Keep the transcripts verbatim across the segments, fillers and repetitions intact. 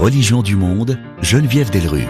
religions du monde, Geneviève Delrue.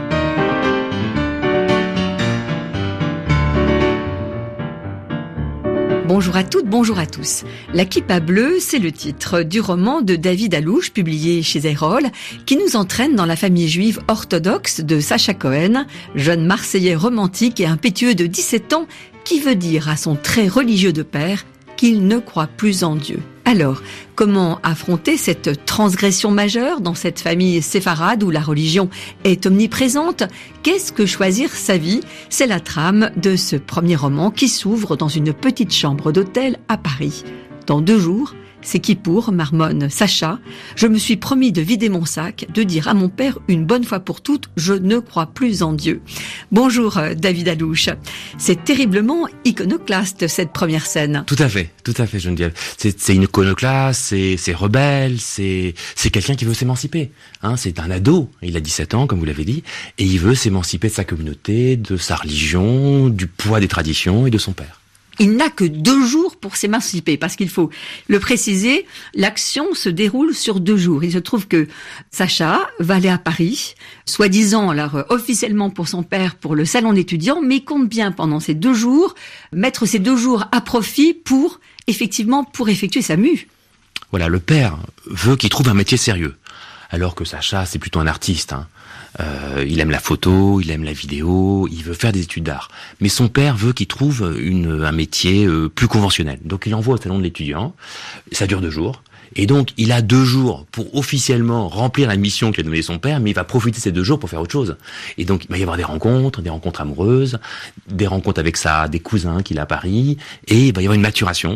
Bonjour à toutes, bonjour à tous. La Kippa bleue, c'est le titre du roman de David Alouche, publié chez Erol, qui nous entraîne dans la famille juive orthodoxe de Sacha Cohen, jeune Marseillais romantique et impétueux de dix-sept ans, qui veut dire à son très religieux de père qu'il ne croit plus en Dieu. Alors, comment affronter cette transgression majeure dans cette famille séfarade où la religion est omniprésente ? Qu'est-ce que choisir sa vie ? C'est la trame de ce premier roman qui s'ouvre dans une petite chambre d'hôtel à Paris. Dans deux jours, c'est Kippour, marmonne Sacha. Je me suis promis de vider mon sac, de dire à mon père une bonne fois pour toutes, je ne crois plus en Dieu. Bonjour David Alouche. C'est terriblement iconoclaste cette première scène. Tout à fait, tout à fait Geneviève. C'est, c'est une iconoclaste, c'est, c'est rebelle, c'est, c'est quelqu'un qui veut s'émanciper. Hein, c'est un ado, il a dix-sept ans comme vous l'avez dit, et il veut s'émanciper de sa communauté, de sa religion, du poids des traditions et de son père. Il n'a que deux jours pour s'émanciper, parce qu'il faut le préciser, l'action se déroule sur deux jours. Il se trouve que Sacha va aller à Paris, soi-disant, alors officiellement pour son père, pour le salon d'étudiants, mais compte bien pendant ces deux jours, mettre ces deux jours à profit pour, effectivement, pour effectuer sa mue. Voilà, le père veut qu'il trouve un métier sérieux, alors que Sacha, c'est plutôt un artiste, hein. Euh, il aime la photo, il aime la vidéo, il veut faire des études d'art. Mais son père veut qu'il trouve une, un métier euh, plus conventionnel. Donc il l'envoie au salon de l'étudiant, ça dure deux jours. Et donc il a deux jours pour officiellement remplir la mission qu'a donnée son père, mais il va profiter de ces deux jours pour faire autre chose. Et donc il va y avoir des rencontres, des rencontres amoureuses, des rencontres avec sa, des cousins qu'il a à Paris, et il va y avoir une maturation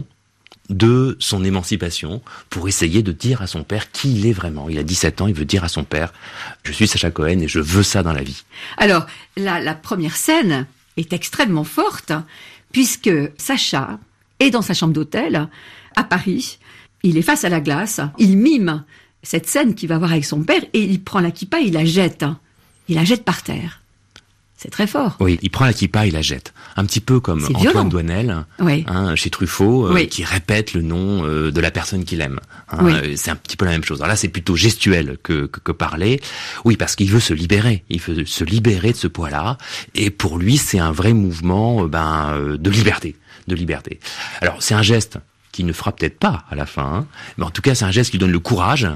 de son émancipation pour essayer de dire à son père qui il est vraiment. Il a dix-sept ans, il veut dire à son père « Je suis Sacha Cohen et je veux ça dans la vie ». Alors, la, la première scène est extrêmement forte puisque Sacha est dans sa chambre d'hôtel à Paris. Il est face à la glace. Il mime cette scène qu'il va avoir avec son père et il prend la kippa et il la jette. Il la jette par terre. C'est très fort. Oui, il prend la kippa, il la jette. Un petit peu comme C'est Antoine violent. Doinel, oui. hein, chez Truffaut, euh, oui. qui répète le nom euh, de la personne qu'il aime. Hein, oui. euh, c'est un petit peu la même chose. Alors là, c'est plutôt gestuel que, que, que parler. Oui, parce qu'il veut se libérer. Il veut se libérer de ce poids-là. Et pour lui, c'est un vrai mouvement euh, ben, euh, de liberté. De liberté. Alors, c'est un geste qui ne fera peut-être pas à la fin, hein, mais en tout cas, c'est un geste qui donne le courage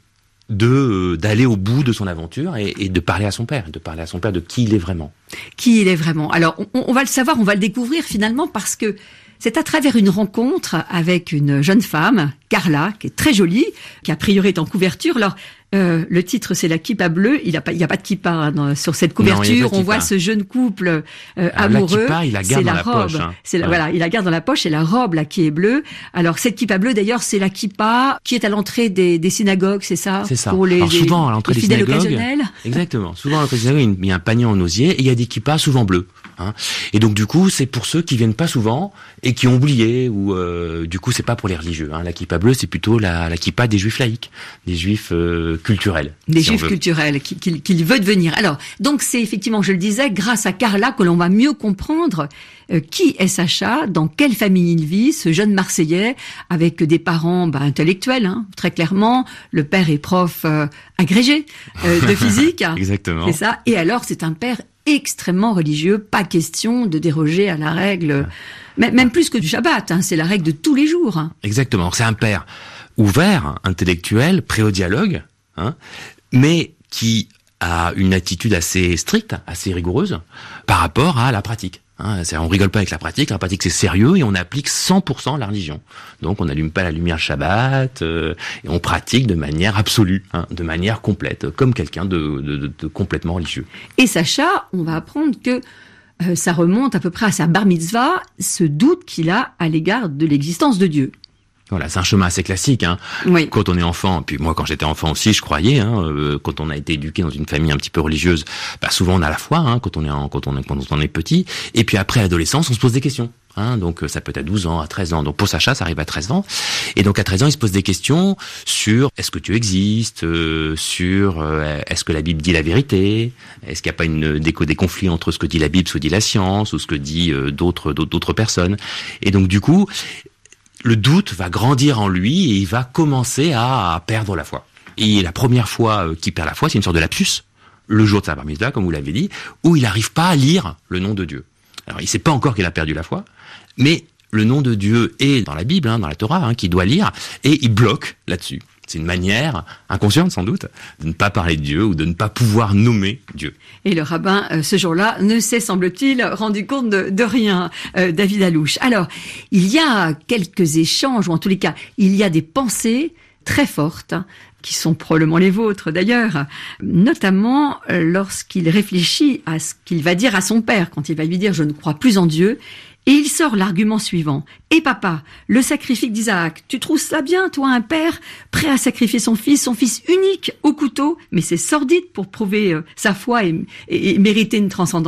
de euh, d'aller au bout de son aventure et, et de parler à son père, de parler à son père de qui il est vraiment. Qui il est vraiment. Alors, on, on va le savoir, on va le découvrir finalement parce que c'est à travers une rencontre avec une jeune femme, Carla, qui est très jolie, qui a priori est en couverture. Alors, euh, le titre, c'est la kippa bleue. Il n'y a pas, il y a pas de kippa hein, dans, sur cette couverture. Non, on voit ce jeune couple euh, amoureux. La kippa, il la garde c'est dans la, la robe. poche. Hein. C'est la, ouais. Voilà, il la garde dans la poche et la robe là qui est bleue. Alors cette kippa bleue, d'ailleurs, c'est la kippa qui est à l'entrée des, des synagogues, c'est ça. C'est ça. Pour les, Alors souvent à l'entrée les des fidèles synagogues. Occasionnels. Exactement. Souvent à l'entrée des synagogues, il y a un panier en osier et il y a des kippas souvent bleus. Hein. Et donc du coup, c'est pour ceux qui viennent pas souvent et qui ont oublié ou euh, du coup, c'est pas pour les religieux. Hein. La kippa bleue, c'est plutôt la, la kippa des juifs laïcs, des juifs euh, culturels. Des si juifs culturels qu'il, qu'il, qu'il veut devenir. Alors, donc c'est effectivement, je le disais, grâce à Carla que l'on va mieux comprendre euh, qui est Sacha, dans quelle famille il vit, ce jeune Marseillais avec des parents bah, intellectuels, hein, très clairement. Le père est prof euh, agrégé euh, de physique. Exactement. C'est ça. Et alors, c'est un père extrêmement religieux, pas question de déroger à la règle, même plus que du Shabbat, hein, c'est la règle de tous les jours. Hein. Exactement, c'est un père ouvert, intellectuel, prêt au dialogue, hein, mais qui a une attitude assez stricte, assez rigoureuse par rapport à la pratique. Hein, c'est, on rigole pas avec la pratique, la pratique c'est sérieux et on applique cent pour cent la religion. Donc on n'allume pas la lumière Shabbat euh, et on pratique de manière absolue, hein, de manière complète, comme quelqu'un de, de, de, de complètement religieux. Et Sacha, on va apprendre que euh, ça remonte à peu près à sa bar mitzvah, ce doute qu'il a à l'égard de l'existence de Dieu. Voilà, c'est un chemin assez classique. Hein. Oui. Quand on est enfant, puis moi quand j'étais enfant aussi, je croyais. Hein, euh, quand on a été éduqué dans une famille un petit peu religieuse, bah souvent on a la foi hein, quand on est en, quand on est quand on est petit. Et puis après l'adolescence, on se pose des questions. Hein, donc ça peut être à douze ans, à treize ans. Donc pour Sacha, ça arrive à treize ans. Et donc à treize ans, il se pose des questions sur est-ce que Dieu existe, euh, sur euh, est-ce que la Bible dit la vérité, est-ce qu'il n'y a pas une des, des conflits entre ce que dit la Bible, ce que dit la science, ou ce que dit euh, d'autres, d'autres d'autres personnes. Et donc du coup, le doute va grandir en lui et il va commencer à, à perdre la foi. Et la première fois euh, qu'il perd la foi, c'est une sorte de lapsus, le jour de sa bar mitzvah, comme vous l'avez dit, où il n'arrive pas à lire le nom de Dieu. Alors il ne sait pas encore qu'il a perdu la foi, mais le nom de Dieu est dans la Bible, hein, dans la Torah, hein, qu'il doit lire, et il bloque là-dessus. C'est une manière, inconsciente sans doute, de ne pas parler de Dieu ou de ne pas pouvoir nommer Dieu. Et le rabbin, euh, ce jour-là, ne s'est, semble-t-il, rendu compte de, de rien, euh, David Alouche. Alors, il y a quelques échanges, ou en tous les cas, il y a des pensées très fortes, hein, qui sont probablement les vôtres d'ailleurs, notamment euh, lorsqu'il réfléchit à ce qu'il va dire à son père, quand il va lui dire « je ne crois plus en Dieu ». Et il sort l'argument suivant. « Et papa, le sacrifice d'Isaac, tu trouves ça bien, toi, un père, prêt à sacrifier son fils, son fils unique, au couteau, mais c'est sordide pour prouver euh, sa foi et, et, et mériter une transcendance. »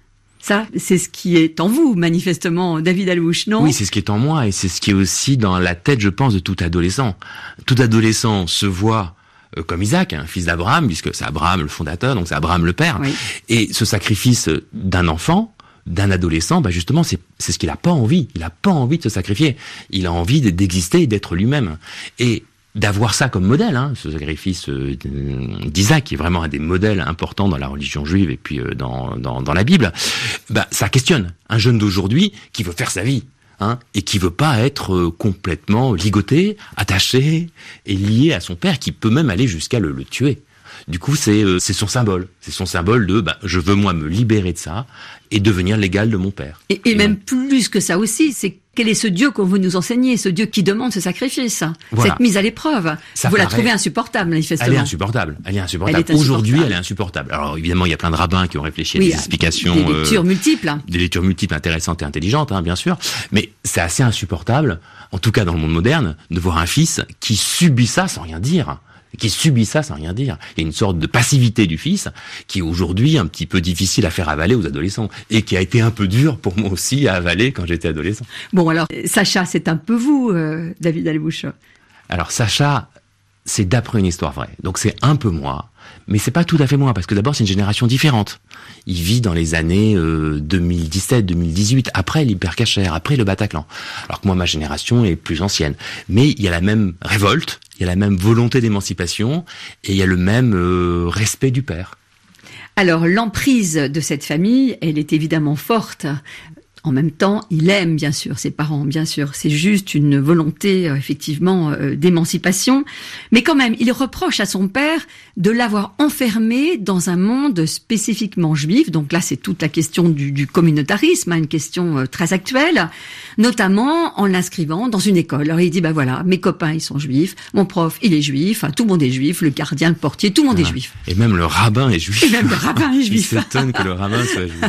Ça, c'est ce qui est en vous, manifestement, David Alouche, non ? Oui, c'est ce qui est en moi, et c'est ce qui est aussi dans la tête, je pense, de tout adolescent. Tout adolescent se voit euh, comme Isaac, un fils d'Abraham, puisque c'est Abraham le fondateur, donc c'est Abraham le père. Oui. Et ce sacrifice d'un enfant, d'un adolescent, bah justement, c'est, c'est ce qu'il a pas envie. Il a pas envie de se sacrifier. Il a envie d'exister et d'être lui-même. Et d'avoir ça comme modèle, hein, ce sacrifice euh, d'Isaac, qui est vraiment un des modèles importants dans la religion juive et puis euh, dans, dans, dans la Bible, bah, ça questionne un jeune d'aujourd'hui qui veut faire sa vie, hein, et qui veut pas être euh, complètement ligoté, attaché et lié à son père, qui peut même aller jusqu'à le, le tuer. Du coup, c'est, euh, c'est son symbole. C'est son symbole de bah, « je veux moi me libérer de ça et devenir l'égal de mon père ». Et, et, et même donc, plus que ça aussi, c'est quel est ce Dieu qu'on veut nous enseigner, ce Dieu qui demande ce sacrifice, voilà. Cette mise à l'épreuve. Ça vous paraît... la trouvez insupportable, manifestement. Elle est insupportable. Elle est insupportable. Elle est Aujourd'hui, insupportable. Elle est insupportable. Alors évidemment, il y a plein de rabbins qui ont réfléchi à oui, des explications. Des lectures euh, multiples. Des lectures multiples, intéressantes et intelligentes, hein, bien sûr. Mais c'est assez insupportable, en tout cas dans le monde moderne, de voir un fils qui subit ça sans rien dire. Qui subit ça sans rien dire. Il y a une sorte de passivité du fils qui est aujourd'hui un petit peu difficile à faire avaler aux adolescents et qui a été un peu dur pour moi aussi à avaler quand j'étais adolescent. Bon alors, Sacha, c'est un peu vous, euh, David Alouche. Alors Sacha, c'est d'après une histoire vraie. Donc c'est un peu moi, mais c'est pas tout à fait moi parce que d'abord c'est une génération différente. Il vit dans les années euh, deux mille dix-sept, deux mille dix-huit, après l'hypercachère, après le Bataclan. Alors que moi, ma génération est plus ancienne. Mais il y a la même révolte, il y a la même volonté d'émancipation et il y a le même euh, respect du père. Alors, l'emprise de cette famille, elle est évidemment forte. En même temps, il aime bien sûr ses parents, bien sûr. C'est juste une volonté, euh, effectivement, euh, d'émancipation. Mais quand même, il reproche à son père de l'avoir enfermé dans un monde spécifiquement juif. Donc là, c'est toute la question du, du communautarisme, hein, une question euh, très actuelle, notamment en l'inscrivant dans une école. Alors il dit, bah voilà, mes copains, ils sont juifs, mon prof, il est juif, hein, tout le monde est juif, le gardien, le portier, tout le monde ah, est juif. Et même le rabbin est juif. Et même le rabbin est juif. Il s'étonne que le rabbin soit juif.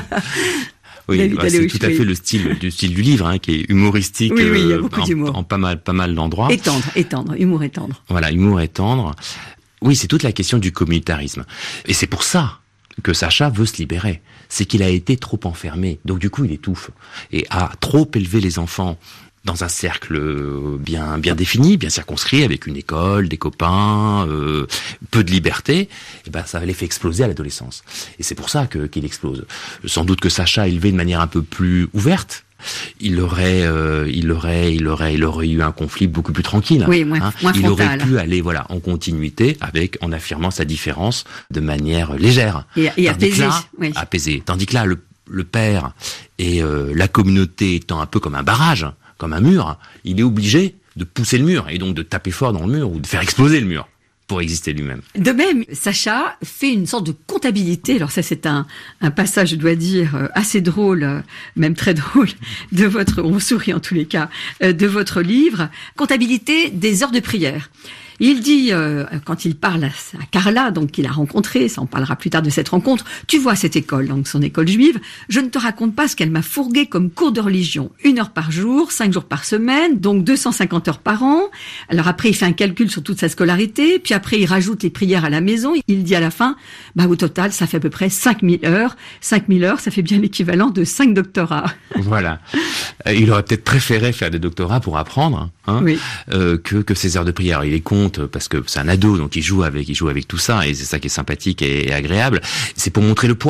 Oui, bah, c'est tout à fait le style du style du livre, hein, qui est humoristique. Oui, oui, il y a beaucoup euh, d'humour. En, en pas mal, pas mal d'endroits. Et tendre, et tendre, humour et tendre. Voilà, humour et tendre. Oui, c'est toute la question du communautarisme. Et c'est pour ça que Sacha veut se libérer. C'est qu'il a été trop enfermé. Donc du coup, il étouffe. Et a trop élevé les enfants dans un cercle bien bien défini, bien circonscrit, avec une école, des copains, euh, peu de liberté, et ben ça les fait exploser à l'adolescence. Et c'est pour ça que qu'il explose. Sans doute que Sacha élevé de manière un peu plus ouverte, il aurait, euh, il aurait, il aurait, il aurait eu un conflit beaucoup plus tranquille. Oui, moins, hein. moins il frontal. aurait pu aller, voilà, en continuité, avec, en affirmant sa différence de manière légère. Et, et apaisé. Oui. Apaisé. Tandis que là, le, le père et euh, la communauté étant un peu comme un barrage, comme un mur, il est obligé de pousser le mur et donc de taper fort dans le mur ou de faire exploser le mur pour exister lui-même. De même, Sacha fait une sorte de comptabilité. Alors ça, c'est un, un passage, je dois dire, assez drôle, même très drôle, de votre, on sourit en tous les cas, de votre livre, comptabilité des heures de prière. Il dit, euh, quand il parle à, à Carla, donc qu'il a rencontré, ça on parlera plus tard de cette rencontre, tu vois cette école, donc son école juive, je ne te raconte pas ce qu'elle m'a fourgué comme cours de religion. Une heure par jour, cinq jours par semaine, donc deux cent cinquante heures par an. Alors après, il fait un calcul sur toute sa scolarité, puis après, il rajoute les prières à la maison. Il dit à la fin, bah au total, ça fait à peu près cinq mille heures. cinq mille heures, ça fait bien l'équivalent de cinq doctorats. Voilà. Euh, il aurait peut-être préféré faire des doctorats pour apprendre, hein, oui. euh, que, que ces heures de prière. Il est compte parce que c'est un ado, donc il joue avec, il joue avec tout ça, et c'est ça qui est sympathique et, et agréable. C'est pour montrer le poids.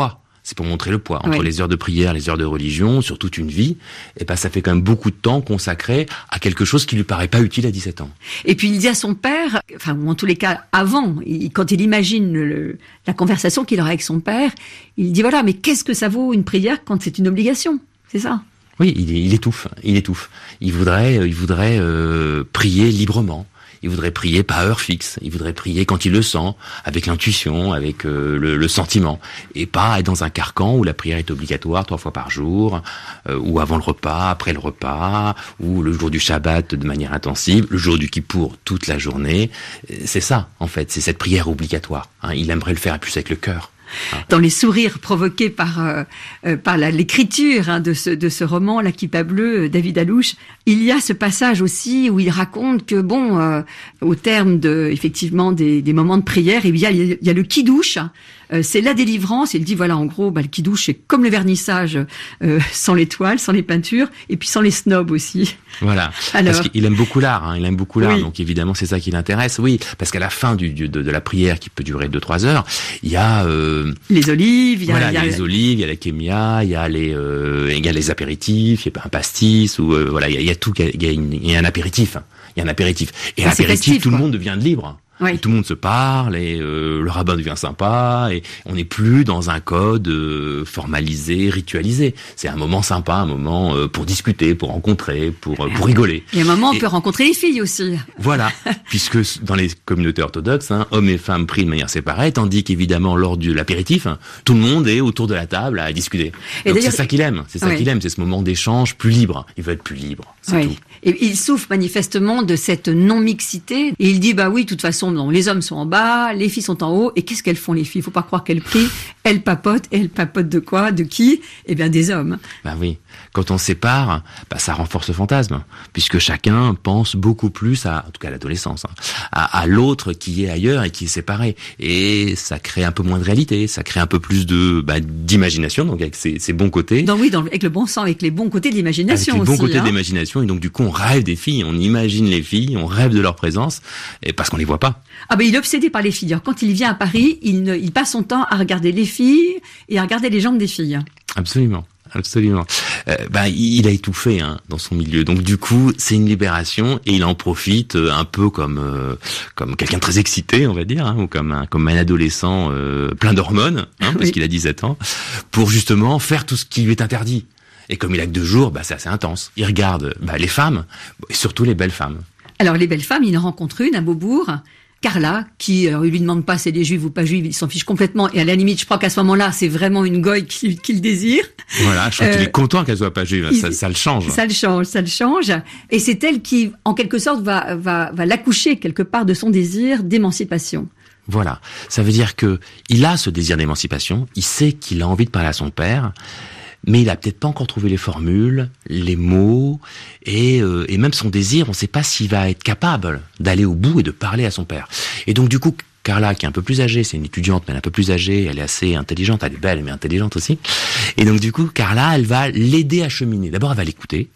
c'est pour montrer le poids. Entre oui. les heures de prière, les heures de religion, sur toute une vie, et ben ça fait quand même beaucoup de temps consacré à quelque chose qui lui paraît pas utile à dix-sept ans. Et puis il dit à son père, enfin ou en tous les cas avant, il, quand il imagine le, la conversation qu'il aura avec son père, il dit voilà, mais qu'est-ce que ça vaut une prière quand c'est une obligation? C'est ça. Oui, il, il étouffe, il étouffe. Il voudrait, il voudrait euh, prier librement. Il voudrait prier pas à heure fixe. Il voudrait prier quand il le sent, avec l'intuition, avec euh, le, le sentiment, et pas être dans un carcan où la prière est obligatoire trois fois par jour, euh, ou avant le repas, après le repas, ou le jour du Shabbat de manière intensive, le jour du Kippour toute la journée. C'est ça, en fait, c'est cette prière obligatoire. Hein. Il aimerait le faire plus avec le cœur. Dans les sourires provoqués par euh, euh, par la, l'écriture hein, de ce de ce roman, La Kippa bleue, David Alouche, il y a ce passage aussi où il raconte que bon, euh, au terme de effectivement des, des moments de prière, il y a il y a le kidouche. Euh, c'est la délivrance. Il dit voilà, en gros, bah, le kidouche c'est comme le vernissage, euh, sans les toiles, sans les peintures, et puis sans les snobs aussi. Voilà. Alors, parce qu'il aime beaucoup l'art. Hein, il aime beaucoup l'art, oui. donc évidemment c'est ça qui l'intéresse. Oui, parce qu'à la fin du, du de, de la prière qui peut durer deux trois heures, il y a euh, les olives, il y a, voilà, il y a les olives, il y a la kémia, il y a les euh, il y a les apéritifs, il y a un pastis ou euh, voilà, il y a, il y a tout. Il y a, une, il y a un apéritif. Il y a un apéritif. Et ah, l'apéritif, festif, tout quoi. le monde devient libre. Oui. Et tout le monde se parle et euh, le rabbin devient sympa et on n'est plus dans un code euh, formalisé, ritualisé. C'est un moment sympa, un moment euh, pour discuter, pour rencontrer, pour euh, pour rigoler. Et à un moment, on et, peut rencontrer les filles aussi. Voilà, puisque dans les communautés orthodoxes, hein, hommes et femmes prient de manière séparée, tandis qu'évidemment lors de l'apéritif, hein, tout le monde est autour de la table à discuter. Et donc c'est ça qu'il aime, c'est ça oui. qu'il aime, c'est ce moment d'échange plus libre. Il veut être plus libre, c'est Oui. tout. Et il souffre manifestement de cette non-mixité. Et il dit, bah oui, de toute façon, non, les hommes sont en bas, les filles sont en haut. Et qu'est-ce qu'elles font, les filles? Il faut pas croire qu'elles prient. Elles papotent. Et elles papotent de quoi? De qui? Eh bien, des hommes. Bah oui. Quand on se sépare, bah ça renforce le fantasme. Puisque chacun pense beaucoup plus à, en tout cas à l'adolescence, hein, à, à l'autre qui est ailleurs et qui est séparé. Et ça crée un peu moins de réalité. Ça crée un peu plus de, bah, d'imagination. Donc avec ses, ses bons côtés. Donc oui, dans, avec le bon sens, avec les bons côtés de l'imagination Avec les bons aussi, côtés hein. de l'imagination. Et donc, du coup, on rêve des filles, on imagine les filles, on rêve de leur présence, et parce qu'on les voit pas. Ah ben il est obsédé par les filles. Alors, quand il vient à Paris, il, ne, il passe son temps à regarder les filles et à regarder les jambes des filles. Absolument. Absolument. Euh, bah, il a étouffé hein, dans son milieu. Donc du coup, c'est une libération et il en profite euh, un peu comme euh, comme quelqu'un de très excité, on va dire, hein, ou comme un comme un adolescent euh, plein d'hormones, hein, parce oui. qu'il a dix-sept ans, pour justement faire tout ce qui lui est interdit. Et comme il a que deux jours, bah c'est assez intense. Il regarde bah, les femmes, et surtout les belles femmes. Alors les belles femmes, il en rencontre une à Beaubourg. Carla, qui, alors, il lui demande pas si elle est juive ou pas juive, il s'en fiche complètement. Et à la limite, je crois qu'à ce moment-là, c'est vraiment une goye qui, qui le désire. Voilà, je crois Euh, qu'il est content qu'elle soit pas juive. il- Ça, ça le change. Ça le change, ça le change. Et c'est elle qui, en quelque sorte, va, va, va l'accoucher quelque part de son désir d'émancipation. Voilà. Ça veut dire que il a ce désir d'émancipation. Il sait qu'il a envie de parler à son père. Mais il a peut-être pas encore trouvé les formules, les mots, et, euh, et même son désir, on ne sait pas s'il va être capable d'aller au bout et de parler à son père. Et donc du coup, Carla, qui est un peu plus âgée, c'est une étudiante, mais elle est un peu plus âgée, elle est assez intelligente, elle est belle, mais intelligente aussi. Et donc du coup, Carla, elle va l'aider à cheminer. D'abord, elle va l'écouter,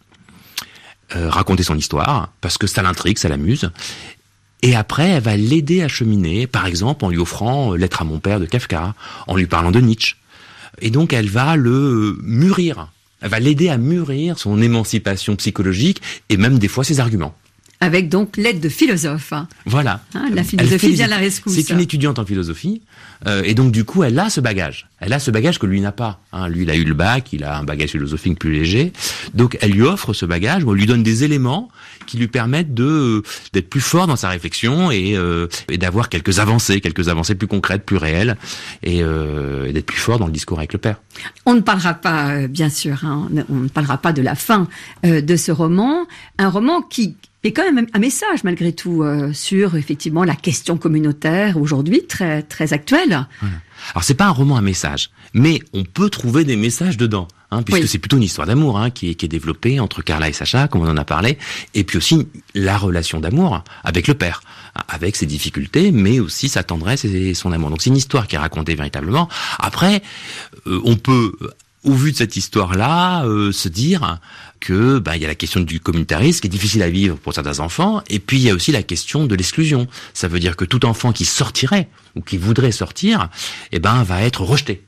euh, raconter son histoire, parce que ça l'intrigue, ça l'amuse. Et après, elle va l'aider à cheminer, par exemple en lui offrant Lettre à mon père de Kafka, en lui parlant de Nietzsche. Et donc, elle va le mûrir. Elle va l'aider à mûrir son émancipation psychologique et même des fois ses arguments. Avec donc l'aide de philosophes. Hein. Voilà. Hein, la Elle philosophie fait des- vient à la rescousse. C'est une étudiante en philosophie. Euh, et donc, du coup, elle a ce bagage. Elle a ce bagage que lui n'a pas. Hein. Lui, il a eu le bac, il a un bagage philosophique plus léger. Donc, elle lui offre ce bagage, ou elle lui donne des éléments qui lui permettent de d'être plus fort dans sa réflexion et, euh, et d'avoir quelques avancées, quelques avancées plus concrètes, plus réelles, et, euh, et d'être plus fort dans le discours avec le père. On ne parlera pas, euh, bien sûr, hein, on ne parlera pas de la fin euh, de ce roman. Un roman qui est quand même un message, malgré tout, euh, sur, effectivement, la question communautaire, aujourd'hui, très très actuelle. Voilà. Alors, c'est pas un roman à message, mais on peut trouver des messages dedans. Hein, puisque Oui. c'est plutôt une histoire d'amour hein, qui, est, qui est développée entre Carla et Sacha, comme on en a parlé, et puis aussi la relation d'amour avec le père, avec ses difficultés, mais aussi sa tendresse et son amour. Donc c'est une histoire qui est racontée véritablement. Après, euh, on peut, au vu de cette histoire-là, euh, se dire que ben il y a la question du communautarisme qui est difficile à vivre pour certains enfants, et puis il y a aussi la question de l'exclusion. Ça veut dire que tout enfant qui sortirait ou qui voudrait sortir, eh ben va être rejeté.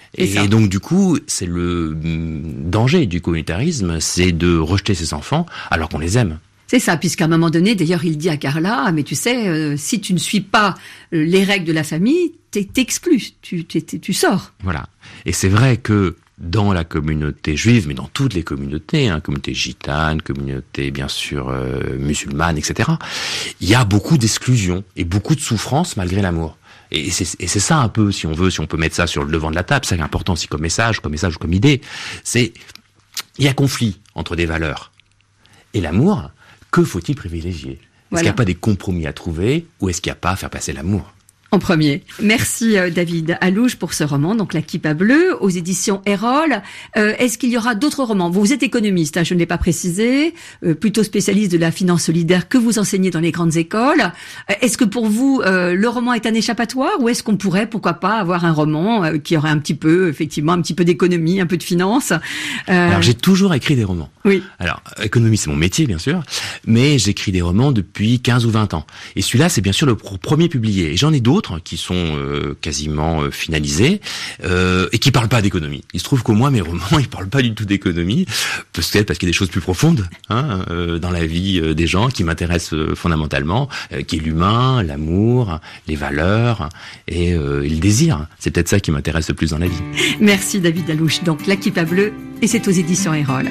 Et, et donc du coup, c'est le danger du communautarisme, c'est de rejeter ses enfants alors qu'on les aime. C'est ça, puisqu'à un moment donné, d'ailleurs, il dit à Carla, mais tu sais, euh, si tu ne suis pas les règles de la famille, t'es, t'es exclu, tu, t'es, tu sors. Voilà. Et c'est vrai que dans la communauté juive, mais dans toutes les communautés, hein, communauté gitane, communauté bien sûr euh, musulmane, et cetera, il y a beaucoup d'exclusion et beaucoup de souffrance malgré l'amour. Et c'est, et c'est ça un peu, si on veut, si on peut mettre ça sur le devant de la table, c'est important aussi comme message, comme message ou comme idée, c'est il y a conflit entre des valeurs. Et l'amour, que faut-il privilégier ? Est-ce voilà. qu'il n'y a pas des compromis à trouver ou est-ce qu'il n'y a pas à faire passer l'amour ? En premier. Merci David Alouche pour ce roman, donc La Kippa Bleue, aux éditions Erol. Euh, est-ce qu'il y aura d'autres romans ? Vous êtes économiste, hein, je ne l'ai pas précisé, euh, plutôt spécialiste de la finance solidaire que vous enseignez dans les grandes écoles. Euh, est-ce que pour vous, euh, le roman est un échappatoire ou est-ce qu'on pourrait, pourquoi pas, avoir un roman euh, qui aurait un petit peu, effectivement, un petit peu d'économie, un peu de finance ? euh... Alors j'ai toujours écrit des romans. Oui. Alors, économie c'est mon métier bien sûr, mais j'écris des romans depuis quinze ou vingt ans. Et celui-là c'est bien sûr le premier publié. Et j'en ai d'autres qui sont euh, quasiment euh, finalisés euh, et qui parlent pas d'économie. Il se trouve qu'au moins mes romans ils parlent pas du tout d'économie, peut-être parce qu'il y a des choses plus profondes hein, euh, dans la vie euh, des gens qui m'intéressent euh, fondamentalement, euh, qui est l'humain, l'amour, les valeurs et, euh, et le désir. C'est peut-être ça qui m'intéresse le plus dans la vie. Merci David Alouche. Donc La Kippa Bleue et c'est aux éditions Erol.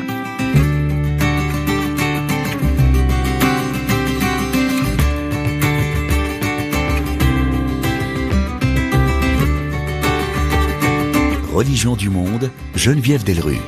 Religion du monde, Geneviève Delrue.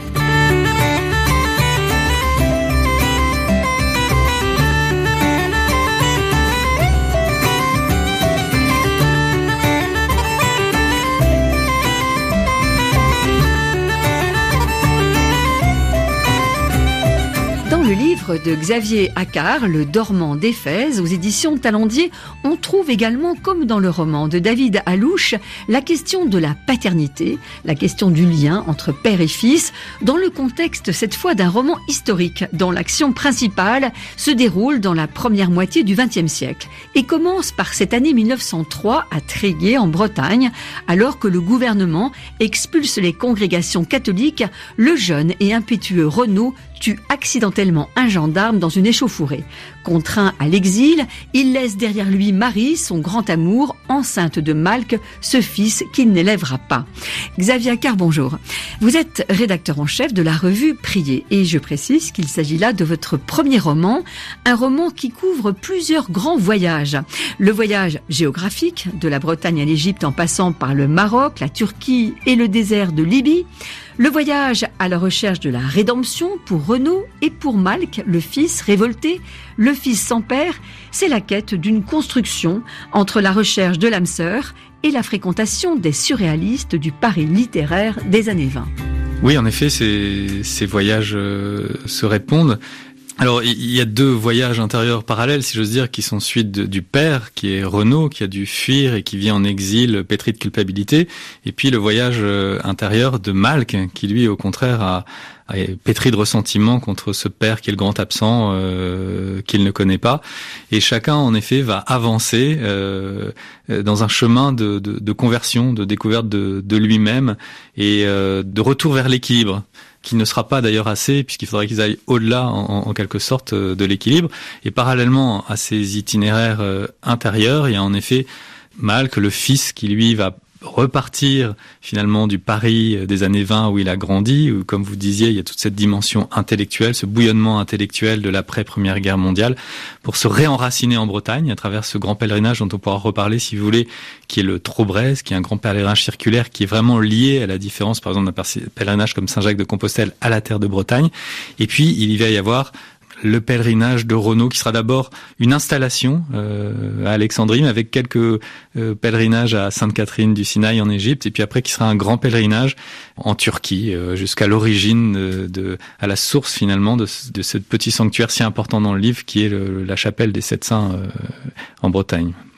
Le livre de Xavier Accard, Le Dormant d'Éphèse, aux éditions Talendier, on trouve également, comme dans le roman de David Alouche, la question de la paternité, la question du lien entre père et fils, dans le contexte cette fois d'un roman historique dont l'action principale se déroule dans la première moitié du vingtième siècle et commence par cette année mille neuf cent trois à Tréguier en Bretagne, alors que le gouvernement expulse les congrégations catholiques. Le jeune et impétueux Renaud tue accidentellement un gendarme dans une échauffourée. Contraint à l'exil, il laisse derrière lui Marie, son grand amour, enceinte de Malc, ce fils qu'il n'élèvera pas. Xavier Accard, bonjour. Vous êtes rédacteur en chef de la revue Prier et je précise qu'il s'agit là de votre premier roman, un roman qui couvre plusieurs grands voyages. Le voyage géographique, de la Bretagne à l'Égypte en passant par le Maroc, la Turquie et le désert de Libye. Le voyage à la recherche de la rédemption pour Renaud et pour Malc, le fils révolté, le fils sans père, c'est la quête d'une construction entre la recherche de l'âme sœur et la fréquentation des surréalistes du Paris littéraire des années vingt. Oui, en effet, ces, ces voyages euh, se répondent. Alors, il y a deux voyages intérieurs parallèles, si j'ose dire, qui sont suite de, du père, qui est Renaud, qui a dû fuir et qui vit en exil, pétri de culpabilité, et puis le voyage intérieur de Malc, qui lui, au contraire, a, a pétri de ressentiment contre ce père qui est le grand absent, euh, qu'il ne connaît pas. Et chacun, en effet, va avancer euh, dans un chemin de, de, de conversion, de découverte de, de lui-même et euh, de retour vers l'équilibre, qui ne sera pas d'ailleurs assez, puisqu'il faudrait qu'ils aillent au-delà, en, en quelque sorte, de l'équilibre. Et parallèlement à ces itinéraires euh, intérieurs, il y a en effet Malc, le fils, qui lui va repartir finalement du Paris des années vingt où il a grandi, où, comme vous disiez, il y a toute cette dimension intellectuelle, ce bouillonnement intellectuel de l'après-première guerre mondiale, pour se réenraciner en Bretagne à travers ce grand pèlerinage dont on pourra reparler si vous voulez, qui est le Trobreuse, qui est un grand pèlerinage circulaire qui est vraiment lié à la différence, par exemple, d'un pèlerinage comme Saint-Jacques-de-Compostelle à la terre de Bretagne. Et puis, il y va y avoir le pèlerinage de Renaud, qui sera d'abord une installation euh, à Alexandrie, mais avec quelques euh, pèlerinages à Sainte-Catherine du Sinaï en Égypte, et puis après qui sera un grand pèlerinage en Turquie, euh, jusqu'à l'origine, de, de, à la source finalement de, de ce petit sanctuaire si important dans le livre, qui est le, la chapelle des Sept Saints euh, en Bretagne.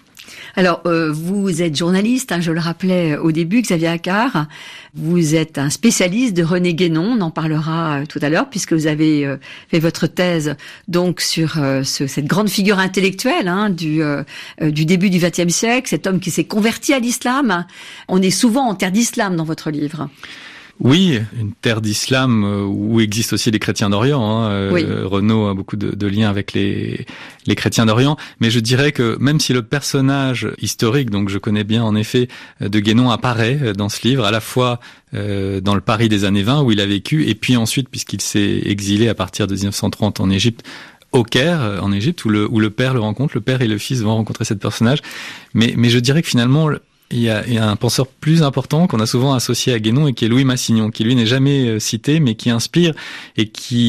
Alors, euh, vous êtes journaliste, hein, je le rappelais au début, Xavier Accart. Vous êtes un spécialiste de René Guénon, on en parlera euh, tout à l'heure, puisque vous avez euh, fait votre thèse donc sur euh, ce, cette grande figure intellectuelle hein, du, euh, du début du vingtième siècle, cet homme qui s'est converti à l'islam. On est souvent en terre d'islam dans votre livre. Oui, une terre d'islam où existent aussi les chrétiens d'Orient. Hein. Oui. Euh, Renaud a beaucoup de, de liens avec les, les chrétiens d'Orient. Mais je dirais que même si le personnage historique, donc je connais bien en effet, de Guénon apparaît dans ce livre, à la fois euh, dans le Paris des années vingt où il a vécu, et puis ensuite, puisqu'il s'est exilé à partir de dix-neuf cent trente en Égypte, au Caire, en Égypte, où le, où le père le rencontre, le père et le fils vont rencontrer ce personnage. Mais, mais je dirais que finalement... Il y, a, il y a un penseur plus important qu'on a souvent associé à Guénon et qui est Louis Massignon, qui lui n'est jamais cité mais qui inspire et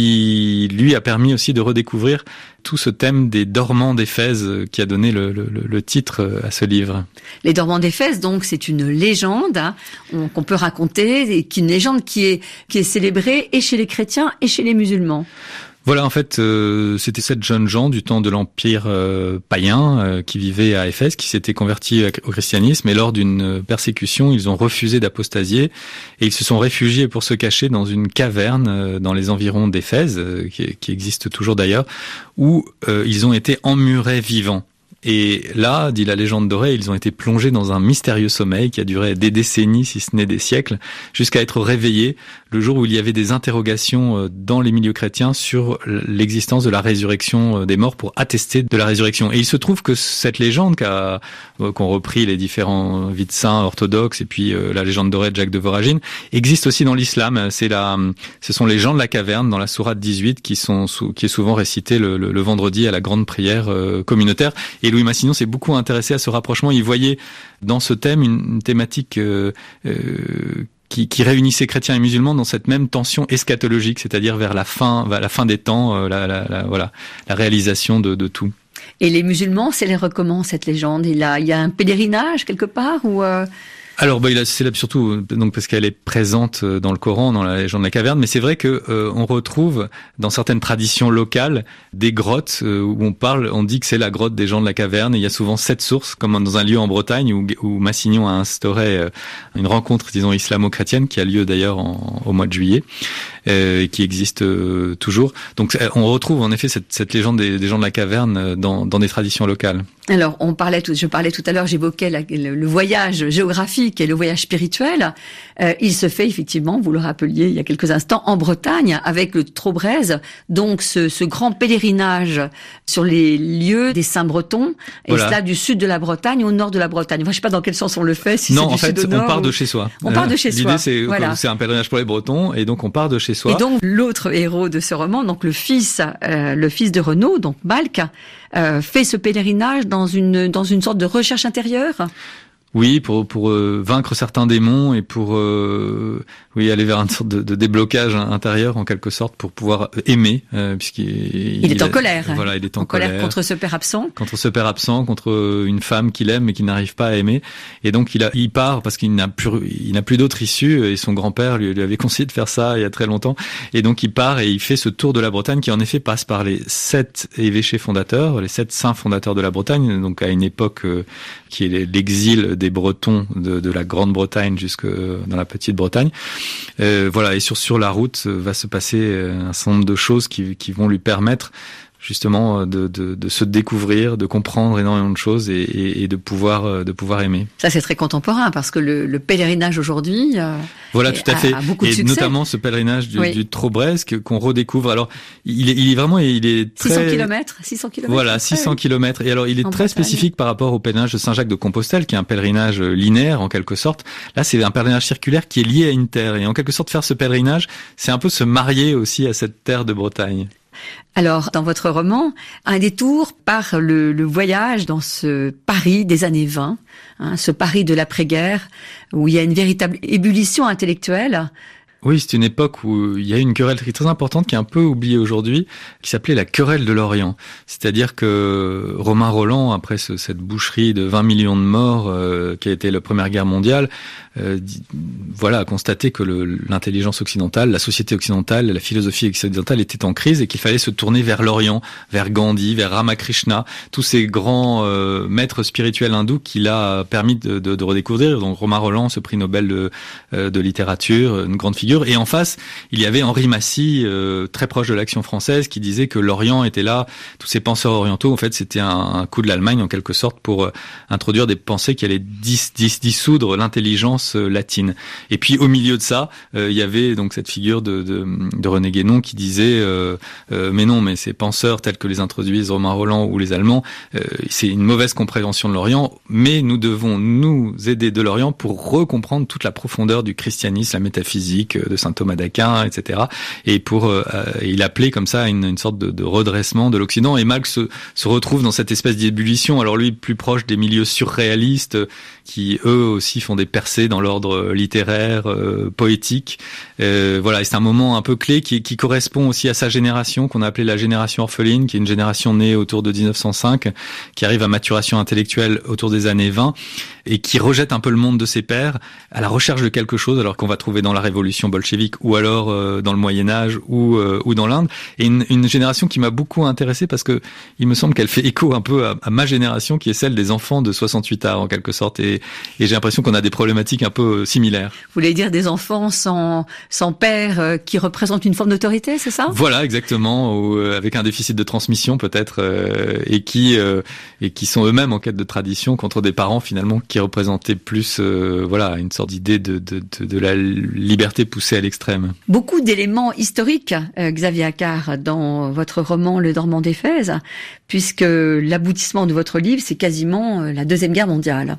qui lui a permis aussi de redécouvrir tout ce thème des dormants d'Éphèse qui a donné le, le, le titre à ce livre. Les dormants d'Éphèse, donc, c'est une légende hein, qu'on peut raconter, et qui une légende qui est qui est célébrée et chez les chrétiens et chez les musulmans. Voilà, en fait, euh, c'était sept jeunes gens du temps de l'Empire euh, païen euh, qui vivaient à Éphèse, qui s'étaient convertis au christianisme, et lors d'une persécution, ils ont refusé d'apostasier, et ils se sont réfugiés pour se cacher dans une caverne euh, dans les environs d'Éphèse, euh, qui, qui existe toujours d'ailleurs, où euh, ils ont été emmurés vivants. Et là, dit la légende dorée, ils ont été plongés dans un mystérieux sommeil qui a duré des décennies, si ce n'est des siècles, jusqu'à être réveillés le jour où il y avait des interrogations dans les milieux chrétiens sur l'existence de la résurrection des morts pour attester de la résurrection. Et il se trouve que cette légende qu'a, qu'ont repris les différents vies de saints orthodoxes et puis la légende dorée de Jacques de Voragine existe aussi dans l'islam. C'est la, ce sont les gens de la caverne dans la sourate dix-huit qui sont, qui est souvent récitée le, le, le vendredi à la grande prière communautaire. Et Louis Massignon s'est beaucoup intéressé à ce rapprochement. Il voyait dans ce thème une, une thématique euh, euh, qui, qui réunissait chrétiens et musulmans dans cette même tension eschatologique, c'est-à-dire vers la fin, vers la fin des temps, euh, la, la, la, voilà, la réalisation de, de tout. Et les musulmans célèbrent comment cette légende ? Il y a, il y a un pèlerinage quelque part ou euh... Alors, bah, il la célèbre surtout donc parce qu'elle est présente dans le Coran, dans la légende de la caverne. Mais c'est vrai que euh, on retrouve dans certaines traditions locales des grottes euh, où on parle, on dit que c'est la grotte des gens de la caverne. Et il y a souvent sept sources, comme dans un lieu en Bretagne où, où Massignon a instauré euh, une rencontre, disons, islamo-chrétienne qui a lieu d'ailleurs en, au mois de juillet, euh, et qui existe euh, toujours. Donc, on retrouve en effet cette, cette légende des, des gens de la caverne dans, dans des traditions locales. Alors, on parlait tout, je parlais tout à l'heure, j'évoquais la, le, le voyage géographique et le voyage spirituel. Euh, il se fait effectivement, vous le rappeliez il y a quelques instants, en Bretagne avec le Trobrez, donc ce, ce grand pèlerinage sur les lieux des saints bretons, et voilà. Cela du sud de la Bretagne au nord de la Bretagne. Enfin, je sais pas dans quel sens on le fait. Si non, c'est du en fait, sud au nord, on part ou... de chez soi. On part de chez L'idée, soi. L'idée, c'est voilà. c'est un pèlerinage pour les Bretons, et donc on part de chez soi. Et donc l'autre héros de ce roman, donc le fils, euh, le fils de Renaud, donc Balque, euh, fait ce pèlerinage dans une dans une sorte de recherche intérieure. Oui, pour pour euh, vaincre certains démons et pour euh, oui aller vers une sorte de, de déblocage intérieur en quelque sorte pour pouvoir aimer, euh, puisqu'il il, il est a, en colère. Voilà, il est en, en colère, colère contre ce père absent. Contre ce père absent, contre une femme qu'il aime mais qu'il n'arrive pas à aimer. Et donc il a il part parce qu'il n'a plus il n'a plus d'autre issue et son grand-père lui, lui avait conseillé de faire ça il y a très longtemps. Et donc il part et il fait ce tour de la Bretagne qui en effet passe par les sept évêchés fondateurs, les sept saints fondateurs de la Bretagne, donc à une époque euh, qui est l'exil des Bretons de, de la Grande-Bretagne jusque dans la Petite-Bretagne. Euh, voilà, et sur sur la route va se passer un certain nombre de choses qui qui vont lui permettre justement de, de, de se découvrir, de comprendre énormément de choses et, et, et de pouvoir de pouvoir aimer. Ça c'est très contemporain parce que le, le pèlerinage aujourd'hui euh, voilà tout à fait a, a beaucoup de et succès. Notamment ce pèlerinage du, oui. du Trobrez qu'on redécouvre. Alors il est, il est vraiment il est très six cents kilomètres, six cents kilomètres. Voilà six cents kilomètres et alors il est en très Bretagne. Spécifique par rapport au pèlerinage de Saint-Jacques de Compostelle qui est un pèlerinage linéaire en quelque sorte. Là c'est un pèlerinage circulaire qui est lié à une terre et en quelque sorte faire ce pèlerinage c'est un peu se marier aussi à cette terre de Bretagne. Alors, dans votre roman, un détour par le, le voyage dans ce Paris des années vingt, hein, ce Paris de l'après-guerre, où il y a une véritable ébullition intellectuelle. Oui, c'est une époque où il y a une querelle très importante qui est un peu oubliée aujourd'hui, qui s'appelait la querelle de l'Orient. C'est-à-dire que Romain Rolland, après ce, cette boucherie de vingt millions de morts euh, qui a été la Première Guerre mondiale, euh, dit, voilà, a constaté que le, l'intelligence occidentale, la société occidentale, la philosophie occidentale était en crise et qu'il fallait se tourner vers l'Orient, vers Gandhi, vers Ramakrishna, tous ces grands euh, maîtres spirituels hindous qu'il a permis de, de, de redécouvrir. Donc Romain Rolland, ce prix Nobel de, de littérature, une grande figure. Et en face, il y avait Henri Massy, euh, très proche de l'Action française, qui disait que l'Orient était là, tous ces penseurs orientaux, en fait, c'était un, un coup de l'Allemagne, en quelque sorte, pour euh, introduire des pensées qui allaient dis, dis, dissoudre l'intelligence euh, latine. Et puis, au milieu de ça, euh, il y avait donc cette figure de, de, de René Guénon qui disait euh, euh, mais non, mais ces penseurs tels que les introduisent Romain Rolland ou les Allemands, euh, c'est une mauvaise compréhension de l'Orient, mais nous devons nous aider de l'Orient pour recomprendre toute la profondeur du christianisme, la métaphysique de saint Thomas d'Aquin, et cetera. Et pour, euh, il appelait comme ça une, une sorte de, de redressement de l'Occident. Et Malk se, se retrouve dans cette espèce d'ébullition. Alors lui, plus proche des milieux surréalistes, qui eux aussi font des percées dans l'ordre littéraire, euh, poétique. Euh, voilà, et c'est un moment un peu clé qui, qui correspond aussi à sa génération, qu'on a appelé la génération orpheline, qui est une génération née autour de dix-neuf cent cinq, qui arrive à maturation intellectuelle autour des années vingt, et qui rejette un peu le monde de ses pairs à la recherche de quelque chose, alors qu'on va trouver dans la révolution bolchevique ou alors euh, dans le Moyen-Âge ou euh, ou dans l'Inde. Et une, une génération qui m'a beaucoup intéressé parce que il me semble qu'elle fait écho un peu à, à ma génération, qui est celle des enfants de soixante-huit art en quelque sorte. Et, et j'ai l'impression qu'on a des problématiques un peu similaires. Vous voulez dire des enfants sans sans père euh, qui représentent une forme d'autorité, c'est ça? Voilà, exactement, ou euh, avec un déficit de transmission peut-être, euh, et qui euh, et qui sont eux-mêmes en quête de tradition contre des parents finalement qui représentaient plus, euh, voilà, une sorte d'idée de, de de de la liberté poussée à l'extrême. Beaucoup d'éléments historiques, euh, Xavier Accart, dans votre roman Le Dormant d'Éphèse, puisque l'aboutissement de votre livre, c'est quasiment la Deuxième Guerre mondiale.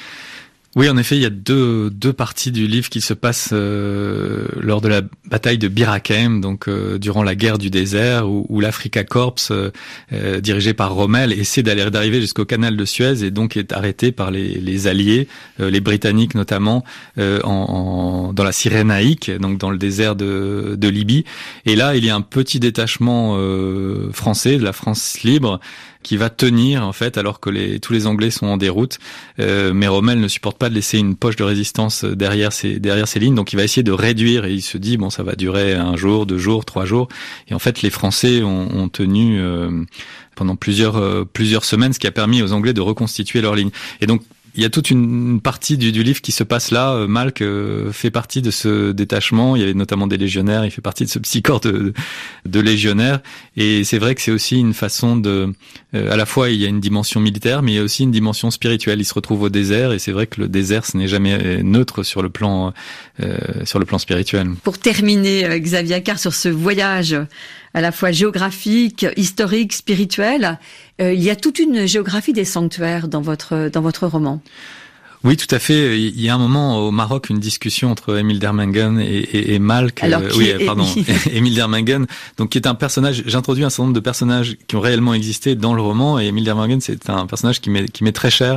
Oui, en effet, il y a deux deux parties du livre qui se passent euh, lors de la bataille de Bir Hakeim, donc euh, durant la guerre du désert, où, où l'Africa Corps, euh, euh, dirigé par Rommel, essaie d'aller d'arriver jusqu'au canal de Suez et donc est arrêté par les, les Alliés, euh, les Britanniques notamment, euh, en, en dans la Cyrénaïque, donc dans le désert de, de Libye. Et là, il y a un petit détachement euh, français, de la France libre, qui va tenir en fait alors que les, tous les Anglais sont en déroute. Euh, mais Rommel ne supporte pas de laisser une poche de résistance derrière ces derrière ces lignes, donc il va essayer de réduire et il se dit bon, ça va durer un jour, deux jours, trois jours. Et en fait, les Français ont, ont tenu euh, pendant plusieurs euh, plusieurs semaines, ce qui a permis aux Anglais de reconstituer leur ligne. Et donc il y a toute une partie du, du livre qui se passe là. Malk euh, fait partie de ce détachement. Il y avait notamment des légionnaires. Il fait partie de ce petit corps de, de légionnaires. Et c'est vrai que c'est aussi une façon de... Euh, à la fois, il y a une dimension militaire, mais il y a aussi une dimension spirituelle. Il se retrouve au désert. Et c'est vrai que le désert, ce n'est jamais neutre sur le plan, euh, sur le plan spirituel. Pour terminer, Xavier Accart, sur ce voyage à la fois géographique, historique, spirituel, euh, il y a toute une géographie des sanctuaires dans votre dans votre roman. Oui, tout à fait. Il y a un moment au Maroc, une discussion entre Émile Dermengen et, et, et Malk. Alors, euh, oui, est... pardon, Émile Dermengen, donc qui est un personnage. J'introduis un certain nombre de personnages qui ont réellement existé dans le roman, et Émile Dermengen, c'est un personnage qui m'est qui m'est très cher,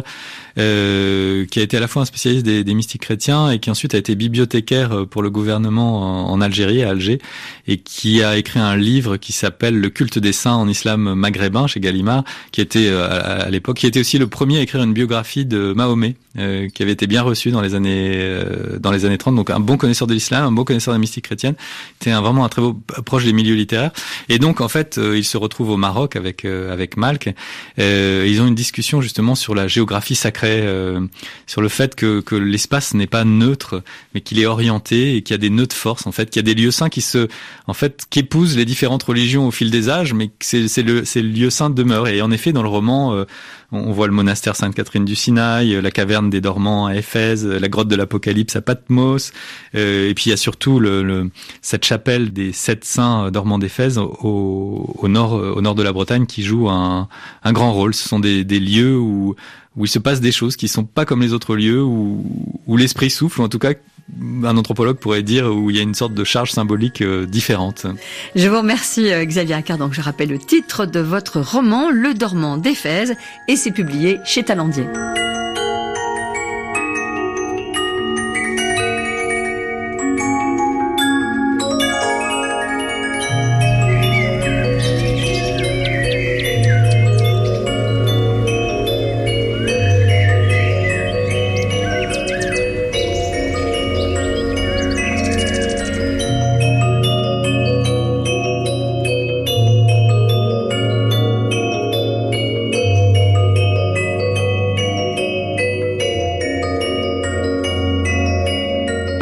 euh, qui a été à la fois un spécialiste des, des mystiques chrétiens et qui ensuite a été bibliothécaire pour le gouvernement en, en Algérie, à Alger, et qui a écrit un livre qui s'appelle Le culte des saints en islam maghrébin chez Gallimard, qui était à, à l'époque, qui était aussi le premier à écrire une biographie de Mahomet. Euh, qui avait été bien reçu dans les années euh, dans les années trente, donc un bon connaisseur de l'islam, un bon connaisseur de la mystique chrétienne, était un, vraiment un très beau proche des milieux littéraires. Et donc en fait, euh, il se retrouve au Maroc avec euh, avec Malk. Euh, ils ont une discussion justement sur la géographie sacrée, euh, sur le fait que que l'espace n'est pas neutre, mais qu'il est orienté et qu'il y a des nœuds de force en fait, qu'il y a des lieux saints qui se en fait qui épousent les différentes religions au fil des âges, mais que c'est c'est le c'est le lieu saint demeure. Et en effet, dans le roman, euh, on voit le monastère Sainte-Catherine du Sinaï, la caverne des Dormants à Éphèse, la grotte de l'Apocalypse à Patmos, euh, et puis il y a surtout le, le, cette chapelle des sept saints dormants d'Éphèse au, au nord, au nord de la Bretagne, qui joue un, un grand rôle. Ce sont des, des lieux où, où il se passe des choses qui sont pas comme les autres lieux, où, où l'esprit souffle, ou en tout cas un anthropologue pourrait dire où il y a une sorte de charge symbolique euh, différente. Je vous remercie Xavier Accart. Donc je rappelle le titre de votre roman Le Dormant d'Éphèse, et c'est publié chez Talendier.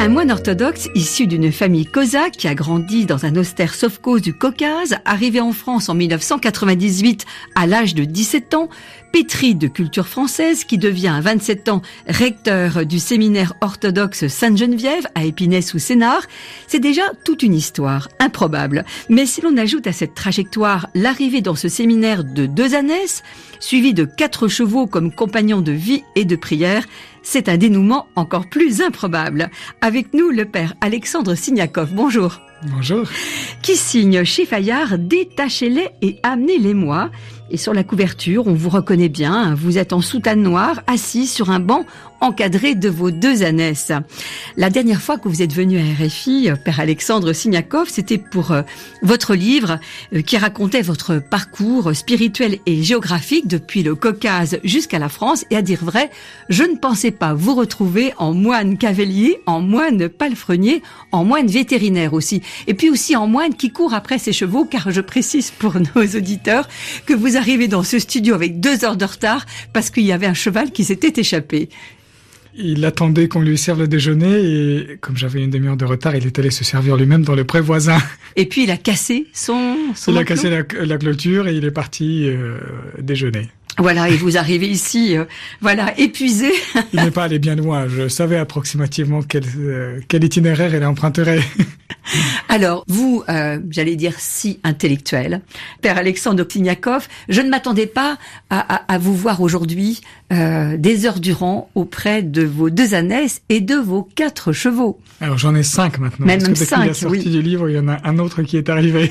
Un moine orthodoxe issu d'une famille cosaque qui a grandi dans un austère sovkhoz du Caucase, arrivé en France en mille neuf cent quatre-vingt-dix-huit à l'âge de dix-sept ans, pétri de culture française, qui devient à vingt-sept ans recteur du séminaire orthodoxe Sainte-Geneviève à Épinay-sous-Sénart, c'est déjà toute une histoire, improbable. Mais si l'on ajoute à cette trajectoire l'arrivée dans ce séminaire de deux ânesses, suivi de quatre chevaux comme compagnons de vie et de prière, c'est un dénouement encore plus improbable. Avec nous, le père Alexandre Signakov. Bonjour. Bonjour. Qui signe chez Fayard « Détachez-les et amenez-les-moi ». Et sur la couverture, on vous reconnaît bien, vous êtes en soutane noire, assis sur un banc encadré de vos deux ânesses. La dernière fois que vous êtes venu à R F I, père Alexandre Signakov, c'était pour euh, votre livre euh, qui racontait votre parcours spirituel et géographique depuis le Caucase jusqu'à la France. Et à dire vrai, je ne pensais pas vous retrouver en moine cavalier, en moine palefrenier, en moine vétérinaire aussi. Et puis aussi en moine qui court après ses chevaux, car je précise pour nos auditeurs que vous arrivez dans ce studio avec deux heures de retard parce qu'il y avait un cheval qui s'était échappé. Il attendait qu'on lui serve le déjeuner et comme j'avais une demi-heure de retard, il est allé se servir lui-même dans le pré voisin. Et puis il a cassé son, son Il enclos. a cassé la, la clôture et il est parti euh, déjeuner. Voilà, et vous arrivez ici, euh, voilà, épuisé. Il n'est pas allé bien loin. Je savais approximativement quel, euh, quel itinéraire il emprunterait. Alors, vous, euh, j'allais dire si intellectuel, père Alexandre Signakov, je ne m'attendais pas à, à, à vous voir aujourd'hui euh, des heures durant auprès de vos deux ânesses et de vos quatre chevaux. Alors j'en ai cinq maintenant. Même parce que depuis cinq, la sortie oui. du livre, il y en a un autre qui est arrivé.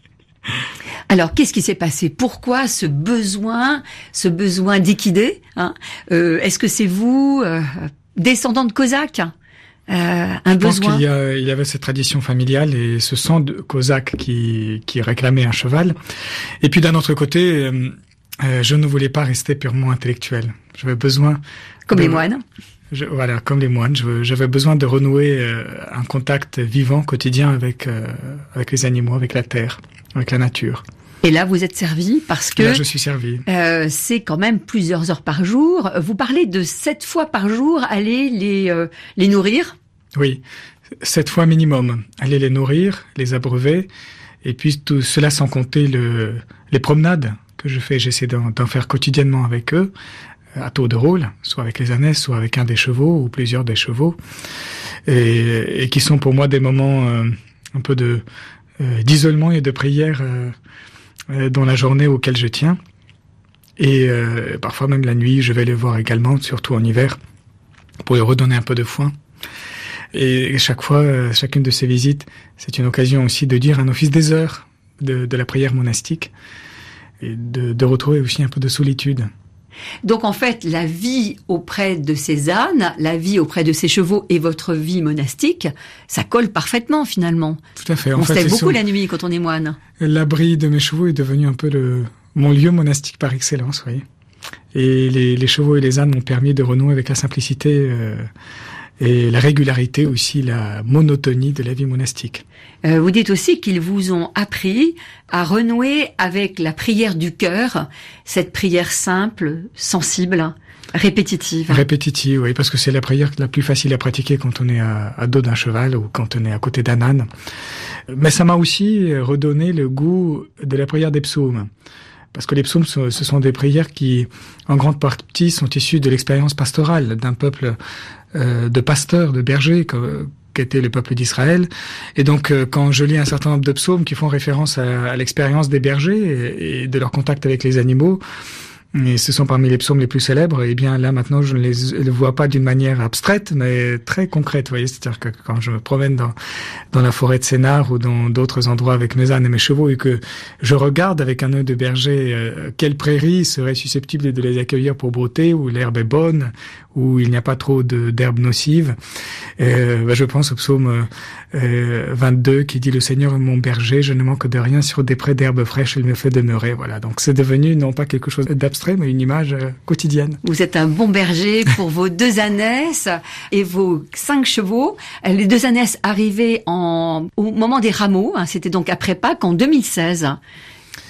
Alors, qu'est-ce qui s'est passé? Pourquoi ce besoin, ce besoin d'équider, hein euh, Est-ce que c'est vous, euh, descendant de Cosaques, euh, un Je pense besoin qu'il y, a, il y avait cette tradition familiale et ce sang de Cosaque qui, qui réclamait un cheval. Et puis d'un autre côté, euh, euh, je ne voulais pas rester purement intellectuel. J'avais besoin... Comme de, les moines. Je, voilà, comme les moines. Je, j'avais besoin de renouer euh, un contact vivant, quotidien avec, euh, avec les animaux, avec la terre, avec la nature. Et là, vous êtes servi parce que Là, je suis servi. Euh, c'est quand même plusieurs heures par jour. Vous parlez de sept fois par jour aller les euh, les nourrir. Oui, sept fois minimum. Aller les nourrir, les abreuver, et puis tout cela sans compter le, les promenades que je fais. J'essaie d'en, d'en faire quotidiennement avec eux, à tour de rôle, soit avec les ânesses, soit avec un des chevaux ou plusieurs des chevaux, et, et qui sont pour moi des moments euh, un peu de euh, d'isolement et de prière euh, euh, dans la journée auquel je tiens. Et euh, parfois même la nuit, je vais les voir également, surtout en hiver, pour leur redonner un peu de foin. Et chaque fois, euh, chacune de ces visites, c'est une occasion aussi de dire un office des heures de, de la prière monastique et de, de retrouver aussi un peu de solitude. Donc en fait, la vie auprès de ces ânes, la vie auprès de ces chevaux et votre vie monastique, ça colle parfaitement finalement. Tout à fait. En on fait, se lève ils beaucoup sont... la nuit quand on est moine. L'abri de mes chevaux est devenu un peu le... mon lieu monastique par excellence, vous voyez. Et les, les chevaux et les ânes m'ont permis de renouer avec la simplicité euh, et la régularité aussi, la monotonie de la vie monastique. Euh, vous dites aussi qu'ils vous ont appris à renouer avec la prière du cœur, cette prière simple, sensible, répétitive. Répétitive, oui, parce que c'est la prière la plus facile à pratiquer quand on est à, à dos d'un cheval ou quand on est à côté d'un âne. Mais ça m'a aussi redonné le goût de la prière des psaumes. Parce que les psaumes, ce sont des prières qui, en grande partie, sont issues de l'expérience pastorale d'un peuple euh, de pasteurs, de bergers, qu'était le peuple d'Israël. Et donc, euh, quand je lis un certain nombre de psaumes qui font référence à, à l'expérience des bergers et, et de leur contact avec les animaux, et ce sont parmi les psaumes les plus célèbres, et bien là maintenant je ne les, les vois pas d'une manière abstraite, mais très concrète. Vous voyez, c'est-à-dire que quand je me promène dans dans la forêt de Sénart ou dans d'autres endroits avec mes ânes et mes chevaux, et que je regarde avec un œil de berger euh, quelle prairie serait susceptible de les accueillir pour brouter, où l'herbe est bonne, où il n'y a pas trop de d'herbes nocives, euh, bah, je pense au psaume euh, vingt-deux qui dit: le Seigneur est mon berger, je ne manque de rien, sur des prés d'herbes fraîches il me fait demeurer. Voilà, donc c'est devenu non pas quelque chose d'abstrait, mais une image euh, quotidienne. Vous êtes un bon berger pour vos deux ânesses et vos cinq chevaux. Les deux ânesses arrivaient en, au moment des rameaux, hein, c'était donc après Pâques, en deux mille seize.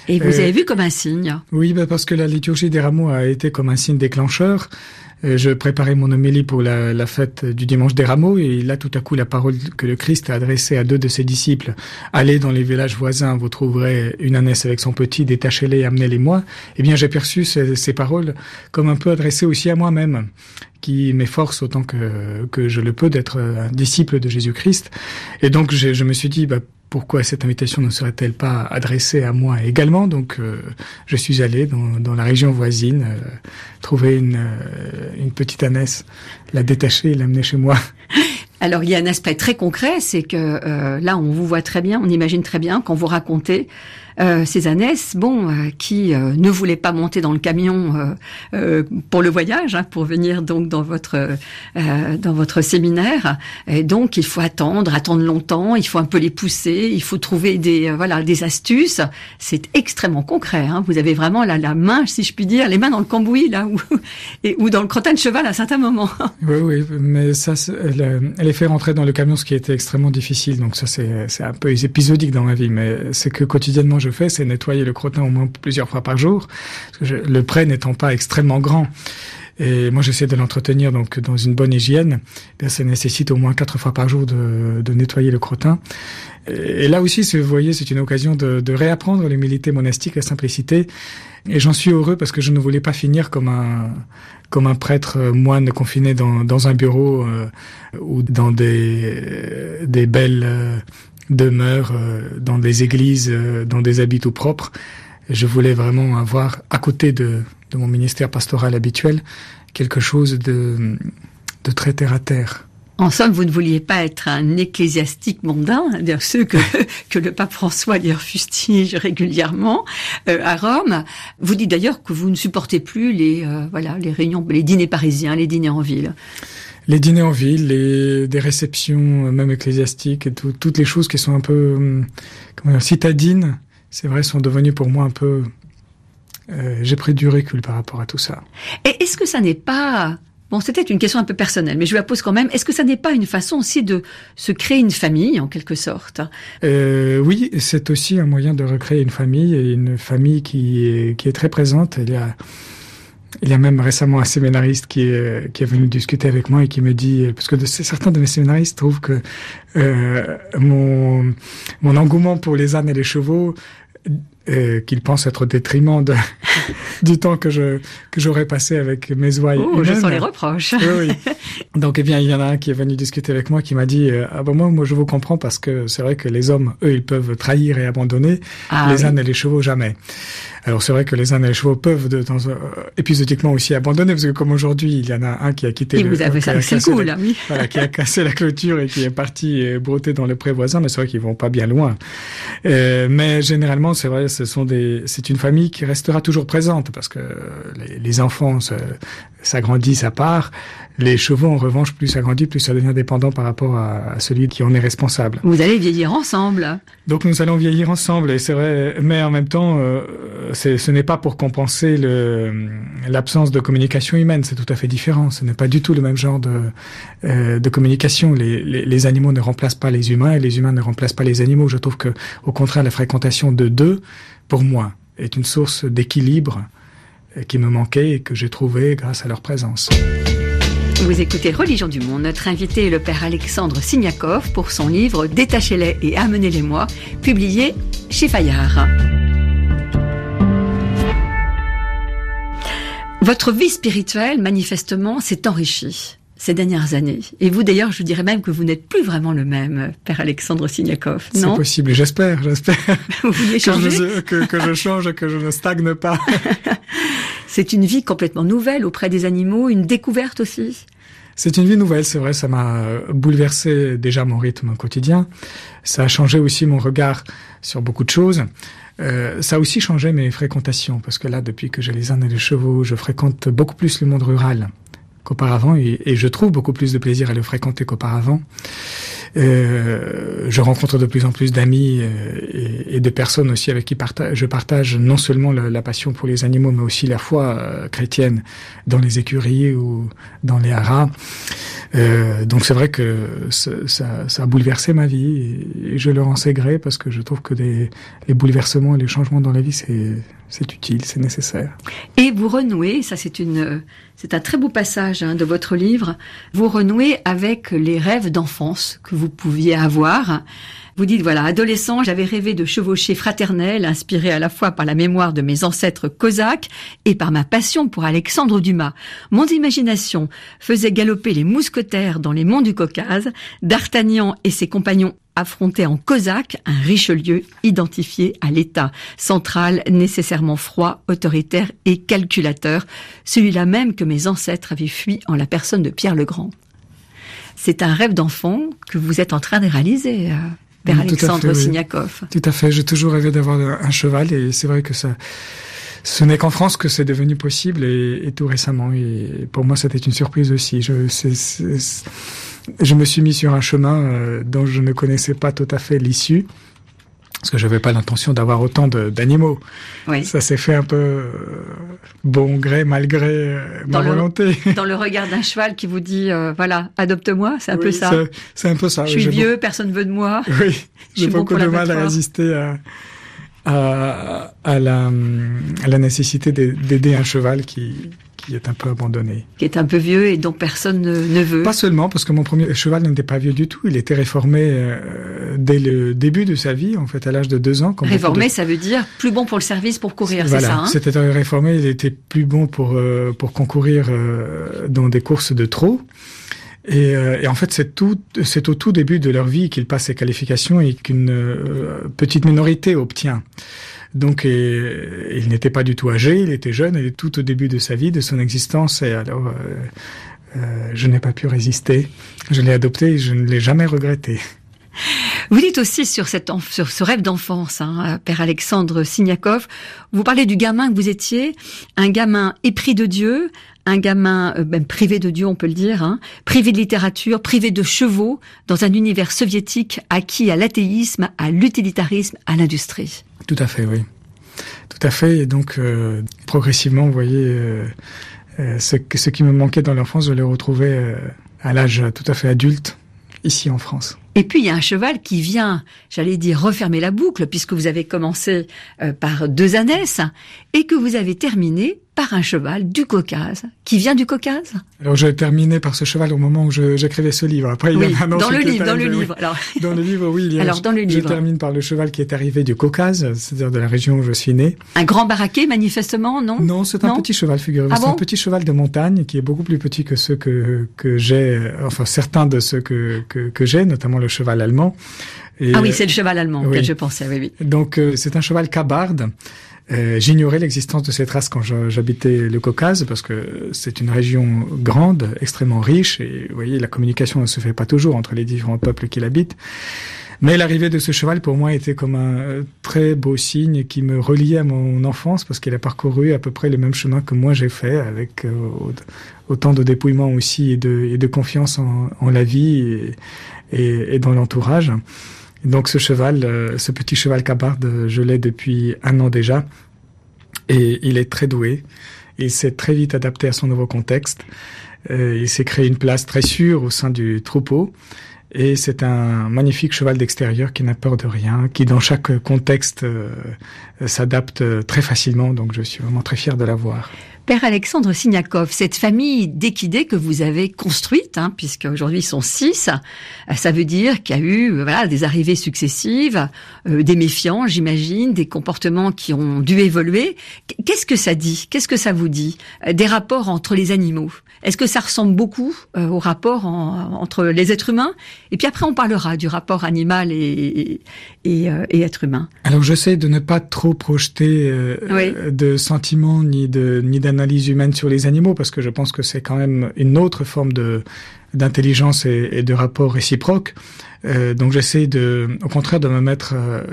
Et vous euh, avez vu comme un signe. Oui, bah parce que la liturgie des rameaux a été comme un signe déclencheur. Je préparais mon homélie pour la, la fête du dimanche des rameaux et là tout à coup la parole que le Christ a adressée à deux de ses disciples, allez dans les villages voisins, vous trouverez une ânesse avec son petit, détachez-les et amenez-les-moi. Eh bien j'ai perçu ces, ces paroles comme un peu adressées aussi à moi-même, qui m'efforce autant que, que je le peux d'être un disciple de Jésus-Christ. Et donc je, je me suis dit, bah, pourquoi cette invitation ne serait-elle pas adressée à moi également? Donc, euh, je suis allé dans, dans la région voisine, euh, trouver une, euh, une petite ânesse, la détacher et l'amener chez moi. Alors, il y a un aspect très concret, c'est que euh, là, on vous voit très bien, on imagine très bien quand vous racontez euh, ces ânesses, bon, euh, qui euh, ne voulaient pas monter dans le camion euh, euh, pour le voyage, hein, pour venir donc dans votre euh, dans votre séminaire. Et donc, il faut attendre, attendre longtemps. Il faut un peu les pousser. Il faut trouver des euh, voilà des astuces. C'est extrêmement concret. Hein. Vous avez vraiment la, la main, si je puis dire, les mains dans le cambouis là, ou et ou dans le crottin de cheval à certains moments. Oui, oui, mais ça, elle, elle est fait rentrer dans le camion, ce qui était extrêmement difficile. Donc ça, c'est c'est un peu épisodique dans ma vie, mais c'est que quotidiennement je fais, c'est nettoyer le crottin au moins plusieurs fois par jour, parce que je, le pré n'étant pas extrêmement grand. Et moi, j'essaie de l'entretenir donc dans une bonne hygiène. Bien, ça nécessite au moins quatre fois par jour de, de nettoyer le crottin. Et, et là aussi, vous voyez, c'est une occasion de, de réapprendre l'humilité monastique, la simplicité. Et j'en suis heureux parce que je ne voulais pas finir comme un comme un prêtre moine confiné dans dans un bureau euh, ou dans des des belles euh, demeures, euh, dans des églises, euh, dans des habits tout propres. Je voulais vraiment avoir à côté de de mon ministère pastoral habituel quelque chose de de très terre à terre. En somme, vous ne vouliez pas être un ecclésiastique mondain, c'est-à-dire ceux que, que le pape François d'ailleurs fustige régulièrement euh, à Rome. Vous dites d'ailleurs que vous ne supportez plus les euh, voilà les réunions, les dîners parisiens, les dîners en ville. Les dîners en ville, les des réceptions même ecclésiastiques et tout, toutes les choses qui sont un peu comment dire, citadines, c'est vrai, sont devenues pour moi un peu. Euh, j'ai pris du recul par rapport à tout ça. Et est-ce que ça n'est pas Bon, c'était une question un peu personnelle, mais je la pose quand même. Est-ce que ça n'est pas une façon aussi de se créer une famille, en quelque sorte? euh, Oui, c'est aussi un moyen de recréer une famille, et une famille qui est, qui est très présente. Il y a, il y a même récemment un séminariste qui est, qui est venu discuter avec moi et qui me dit, parce que de, certains de mes séminaristes trouvent que euh, mon, mon engouement pour les ânes et les chevaux, Euh, qu'il pense être au détriment de, du temps que je que j'aurais passé avec mes ouailles. Oh, je sens les reproches. Oui, oui. Donc, eh bien, il y en a un qui est venu discuter avec moi, qui m'a dit euh, ah ben moi, moi, je vous comprends parce que c'est vrai que les hommes, eux, ils peuvent trahir et abandonner, ah, les oui. ânes et les chevaux jamais. Alors c'est vrai que les ânes et les chevaux peuvent de temps euh, épisodiquement aussi abandonner, parce que comme aujourd'hui, il y en a un qui a quitté et le, vous avez ça, c'est cool, là, oui. Voilà, qui a cassé la clôture et qui est parti euh, brouter dans le pré voisin, mais c'est vrai qu'ils vont pas bien loin. Euh, mais généralement, c'est vrai, ce sont des, c'est une famille qui restera toujours présente, parce que les, les enfants se, s'agrandissent à part. Les chevaux, en revanche, plus ça grandit, plus ça devient dépendant par rapport à, à celui qui en est responsable. Vous allez vieillir ensemble. Donc nous allons vieillir ensemble, et c'est vrai, mais en même temps, euh, c'est, ce n'est pas pour compenser le, l'absence de communication humaine, c'est tout à fait différent. Ce n'est pas du tout le même genre de, euh, de communication. Les, les, les animaux ne remplacent pas les humains, et les humains ne remplacent pas les animaux. Je trouve que, au contraire, la fréquentation de deux, pour moi, est une source d'équilibre qui me manquait et que j'ai trouvé grâce à leur présence. Vous écoutez Religion du Monde. Notre invité est le père Alexandre Signakov pour son livre « Détachez-les et amenez-les-moi », publié chez Fayard. Votre vie spirituelle, manifestement, s'est enrichie ces dernières années. Et vous, d'ailleurs, je dirais même que vous n'êtes plus vraiment le même, père Alexandre Signakov, non? C'est possible, j'espère, j'espère. Vous vouliez changer? que, je, que, que je change, que je ne stagne pas. C'est une vie complètement nouvelle auprès des animaux, une découverte aussi. C'est une vie nouvelle, c'est vrai, ça m'a bouleversé déjà mon rythme quotidien. Ça a changé aussi mon regard sur beaucoup de choses. Euh, ça a aussi changé mes fréquentations, parce que là, depuis que j'ai les ânes et les chevaux, je fréquente beaucoup plus le monde rural qu'auparavant, et, et je trouve beaucoup plus de plaisir à le fréquenter qu'auparavant. Euh, je rencontre de plus en plus d'amis euh, et, et de personnes aussi avec qui partage, je partage non seulement la, la passion pour les animaux, mais aussi la foi euh, chrétienne dans les écuries ou dans les haras. Euh, donc c'est vrai que ça, ça, ça a bouleversé ma vie et, et je leur en sais gré parce que je trouve que des, les bouleversements et les changements dans la vie, c'est, c'est utile, c'est nécessaire. Et vous renouez, ça c'est une, c'est un très beau passage hein, de votre livre, vous renouez avec les rêves d'enfance que vous pouviez avoir. Vous dites, voilà, adolescent, j'avais rêvé de chevaucher fraternel, inspiré à la fois par la mémoire de mes ancêtres cosaques et par ma passion pour Alexandre Dumas. Mon imagination faisait galoper les mousquetaires dans les monts du Caucase, D'Artagnan et ses compagnons affrontaient en cosaque un Richelieu identifié à l'État central, nécessairement froid, autoritaire et calculateur, celui-là même que mes ancêtres avaient fui en la personne de Pierre le Grand. C'est un rêve d'enfant que vous êtes en train de réaliser, euh, Père oui, Alexandre fait, Signakov. Oui. Tout à fait. J'ai toujours rêvé d'avoir un cheval et c'est vrai que ça, ce n'est qu'en France que c'est devenu possible et, et tout récemment. Et pour moi, c'était une surprise aussi. Je, c'est, c'est, je me suis mis sur un chemin euh, dont je ne connaissais pas tout à fait l'issue. Parce que j'avais pas l'intention d'avoir autant de, d'animaux. Oui. Ça s'est fait un peu euh, bon gré, malgré euh, ma le, volonté. Dans le regard d'un cheval qui vous dit, euh, voilà, adopte-moi, c'est un oui, peu ça. C'est, c'est un peu ça. Je suis vieux, beau... personne veut de moi. Oui, j'ai beaucoup bon de mal à résister à, à, à, la, à la nécessité d'aider un cheval qui... qui est un peu abandonné. Qui est un peu vieux et dont personne ne, ne veut. Pas seulement, parce que mon premier cheval n'était pas vieux du tout. Il était réformé euh, dès le début de sa vie, en fait, à l'âge de deux ans. Réformé, de... ça veut dire plus bon pour le service, pour courir, voilà, c'est ça hein c'était réformé, il était plus bon pour, euh, pour concourir euh, dans des courses de trot. Et, euh, et en fait, c'est tout, c'est au tout début de leur vie qu'ils passent ces qualifications et qu'une euh, petite minorité obtient. Donc, et, il n'était pas du tout âgé, il était jeune, et tout au début de sa vie, de son existence, et alors, euh, euh, je n'ai pas pu résister. Je l'ai adopté et je ne l'ai jamais regretté. Vous dites aussi sur, cette, sur ce rêve d'enfance, hein, Père Alexandre Signakov, vous parlez du gamin que vous étiez, un gamin épris de Dieu, un gamin euh, même privé de Dieu, on peut le dire, hein, privé de littérature, privé de chevaux, dans un univers soviétique acquis à l'athéisme, à l'utilitarisme, à l'industrie. Tout à fait, oui. Tout à fait. Et donc, euh, progressivement, vous voyez, euh, euh, ce, ce qui me manquait dans l'enfance, je l'ai retrouvé euh, à l'âge tout à fait adulte, ici en France. Et puis, il y a un cheval qui vient, j'allais dire, refermer la boucle, puisque vous avez commencé euh, par deux ânesses, et que vous avez terminé par un cheval du Caucase, qui vient du Caucase. Alors, j'ai terminé par ce cheval au moment où je, j'écrivais ce livre. Après, oui, il y a un dans le livre, arrivé, dans le oui. livre. Alors, dans le livre, oui. Il y a, Alors, dans le je livre. termine par le cheval qui est arrivé du Caucase, c'est-à-dire de la région où je suis né. Un grand baraquet, manifestement, non? Non, c'est un non petit cheval, figurez-vous. Ah c'est bon un petit cheval de montagne qui est beaucoup plus petit que ceux que, que j'ai, enfin, certains de ceux que, que, que j'ai, notamment le cheval allemand. Et, ah oui, c'est le cheval allemand oui. auquel je pensais, oui, oui. Donc, euh, c'est un cheval cabarde. Euh, j'ignorais l'existence de cette race quand je, j'habitais le Caucase, parce que c'est une région grande, extrêmement riche, et vous voyez, la communication ne se fait pas toujours entre les différents peuples qui l'habitent. Mais l'arrivée de ce cheval, pour moi, était comme un très beau signe qui me reliait à mon enfance, parce qu'il a parcouru à peu près le même chemin que moi j'ai fait, avec euh, autant de dépouillement aussi et de, et de confiance en, en la vie et, et, et dans l'entourage. Donc ce cheval, euh, ce petit cheval cabarde, je l'ai depuis un an déjà, et il est très doué. Il s'est très vite adapté à son nouveau contexte. Euh, il s'est créé une place très sûre au sein du troupeau. Et c'est un magnifique cheval d'extérieur qui n'a peur de rien, qui dans chaque contexte euh, s'adapte très facilement. Donc je suis vraiment très fier de l'avoir. Père Alexandre Signakov, cette famille d'équidés que vous avez construite, hein, puisque aujourd'hui ils sont six, ça veut dire qu'il y a eu voilà des arrivées successives, euh, des méfiants, j'imagine, des comportements qui ont dû évoluer. Qu'est-ce que ça dit? Qu'est-ce que ça vous dit? Des rapports entre les animaux. Est-ce que ça ressemble beaucoup euh, aux rapports en, entre les êtres humains? Et puis après on parlera du rapport animal et, et, et, euh, et être humain. Alors j'essaie de ne pas trop projeter euh, oui. de sentiments ni de ni d'analyse humaine sur les animaux, parce que je pense que c'est quand même une autre forme de d'intelligence et, et de rapport réciproque. Euh, donc j'essaie de, au contraire, de me mettre euh,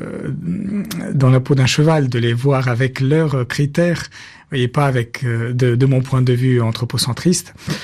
dans la peau d'un cheval, de les voir avec leurs critères, et pas avec euh, de, de mon point de vue anthropocentriste.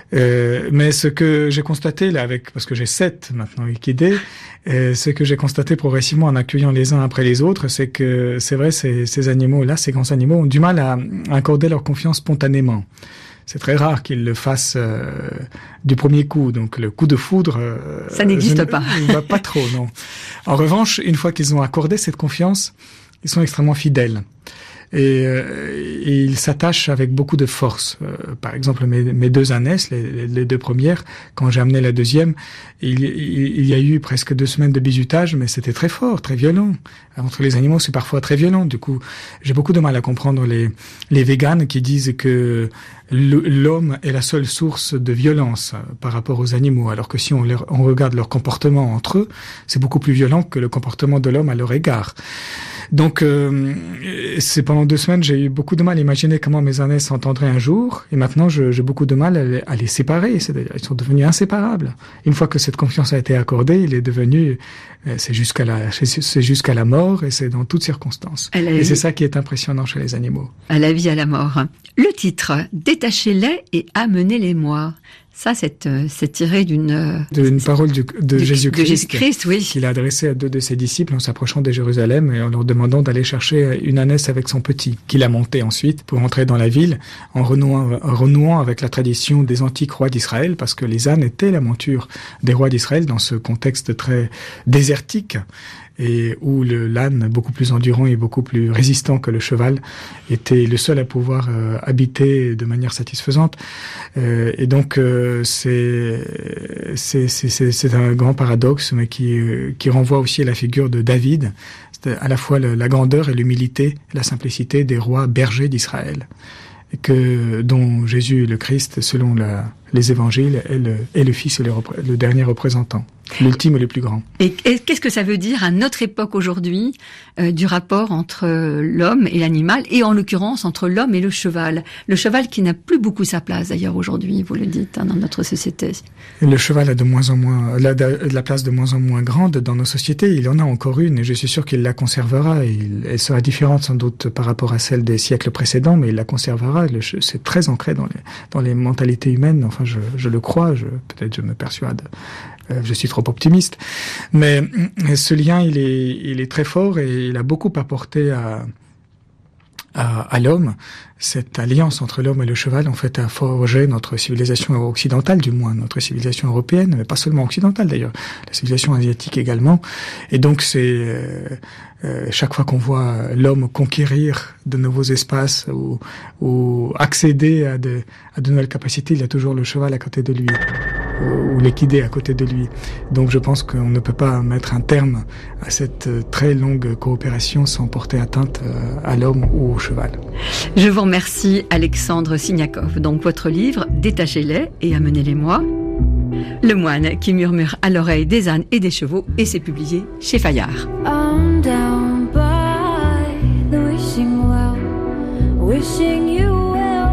Euh, mais ce que j'ai constaté là, avec parce que j'ai sept maintenant équidés, euh, ce que j'ai constaté progressivement en accueillant les uns après les autres, c'est que c'est vrai, ces, ces animaux-là, ces grands animaux, ont du mal à, à accorder leur confiance spontanément. C'est très rare qu'ils le fassent euh, du premier coup. Donc le coup de foudre, euh, ça n'existe pas. Bah, pas trop, non. En revanche, une fois qu'ils ont accordé cette confiance, ils sont extrêmement fidèles. Et, euh, et ils s'attachent avec beaucoup de force. Euh, par exemple, mes, mes deux ânesses, les, les deux premières, quand j'ai amené la deuxième, il, il, il y a eu presque deux semaines de bizutage, mais c'était très fort, très violent. Entre les animaux, c'est parfois très violent. Du coup, j'ai beaucoup de mal à comprendre les, les véganes qui disent que l'homme est la seule source de violence par rapport aux animaux, alors que si on, leur, on regarde leur comportement entre eux, c'est beaucoup plus violent que le comportement de l'homme à leur égard. Donc, euh, c'est pendant deux semaines, j'ai eu beaucoup de mal à imaginer comment mes ânesses s'entendraient un jour, et maintenant, je, j'ai beaucoup de mal à les, à les séparer. C'est-à-dire, ils sont devenus inséparables. Une fois que cette confiance a été accordée, il est devenu, c'est jusqu'à la, c'est jusqu'à la mort, et c'est dans toutes circonstances. Et c'est ça qui est impressionnant chez les animaux. À la vie, à la mort. Le titre, Détachez-les et amenez-les-moi. Ça, c'est, c'est tiré d'une... D'une parole du, de, de Jésus-Christ, de Jésus-Christ, oui. Qu'il a adressée à deux de ses disciples en s'approchant de Jérusalem et en leur demandant d'aller chercher une ânesse avec son petit, qu'il a monté ensuite pour entrer dans la ville, en renouant, en renouant avec la tradition des antiques rois d'Israël, parce que les ânes étaient la monture des rois d'Israël dans ce contexte très désertique, et où le l'âne, beaucoup plus endurant et beaucoup plus résistant que le cheval, était le seul à pouvoir euh, habiter de manière satisfaisante. Euh, et donc euh, c'est, c'est c'est c'est un grand paradoxe, mais qui euh, qui renvoie aussi à la figure de David, c'est à la fois le, la grandeur et l'humilité, la simplicité des rois bergers d'Israël, et que dont Jésus le Christ, selon la, les évangiles, est le, est le Fils et le, le dernier représentant. L'ultime et le plus grand. Et, et qu'est-ce que ça veut dire à notre époque aujourd'hui euh, du rapport entre euh, l'homme et l'animal, et en l'occurrence entre l'homme et le cheval? Le cheval qui n'a plus beaucoup sa place d'ailleurs aujourd'hui, vous le dites, hein, dans notre société. Le cheval a de moins en moins la, la place de moins en moins grande dans nos sociétés. Il en a encore une, et je suis sûr qu'il la conservera. Il, elle sera différente sans doute par rapport à celle des siècles précédents, mais il la conservera. Le, c'est très ancré dans les dans les mentalités humaines. Enfin, je, je le crois. Je, peut-être je me persuade. Je suis trop optimiste, mais ce lien, il est, il est très fort et il a beaucoup apporté à, à, à l'homme. Cette alliance entre l'homme et le cheval, en fait, a forgé notre civilisation occidentale, du moins notre civilisation européenne, mais pas seulement occidentale d'ailleurs, la civilisation asiatique également. Et donc, c'est euh, euh, chaque fois qu'on voit l'homme conquérir de nouveaux espaces ou, ou accéder à de, à de nouvelles capacités, il y a toujours le cheval à côté de lui, ou l'équidé à côté de lui. Donc je pense qu'on ne peut pas mettre un terme à cette très longue coopération sans porter atteinte à l'homme ou au cheval. Je vous remercie Alexandre Signakov. Donc votre livre, Détachez-les et amenez-les-moi. Le moine qui murmure à l'oreille des ânes et des chevaux, et c'est publié chez Fayard. I'm down by the wishing well, wishing you well.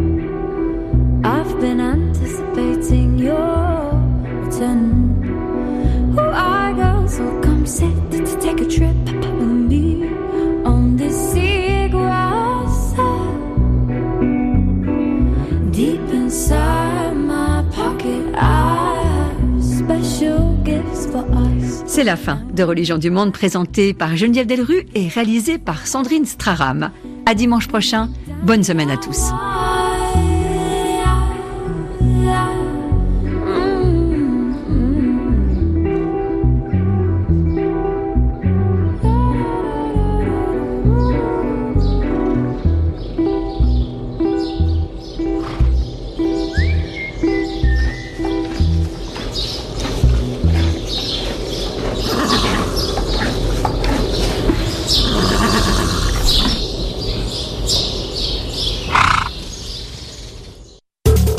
I've been anticipating your return. Who are girls who come sit to take a trip with me on this seagrass? Deep inside my pocket, I have special gifts for us. C'est la fin de Religion du Monde, présentée par Geneviève Delrue et réalisée par Sandrine Straram. À dimanche prochain, bonne semaine à tous.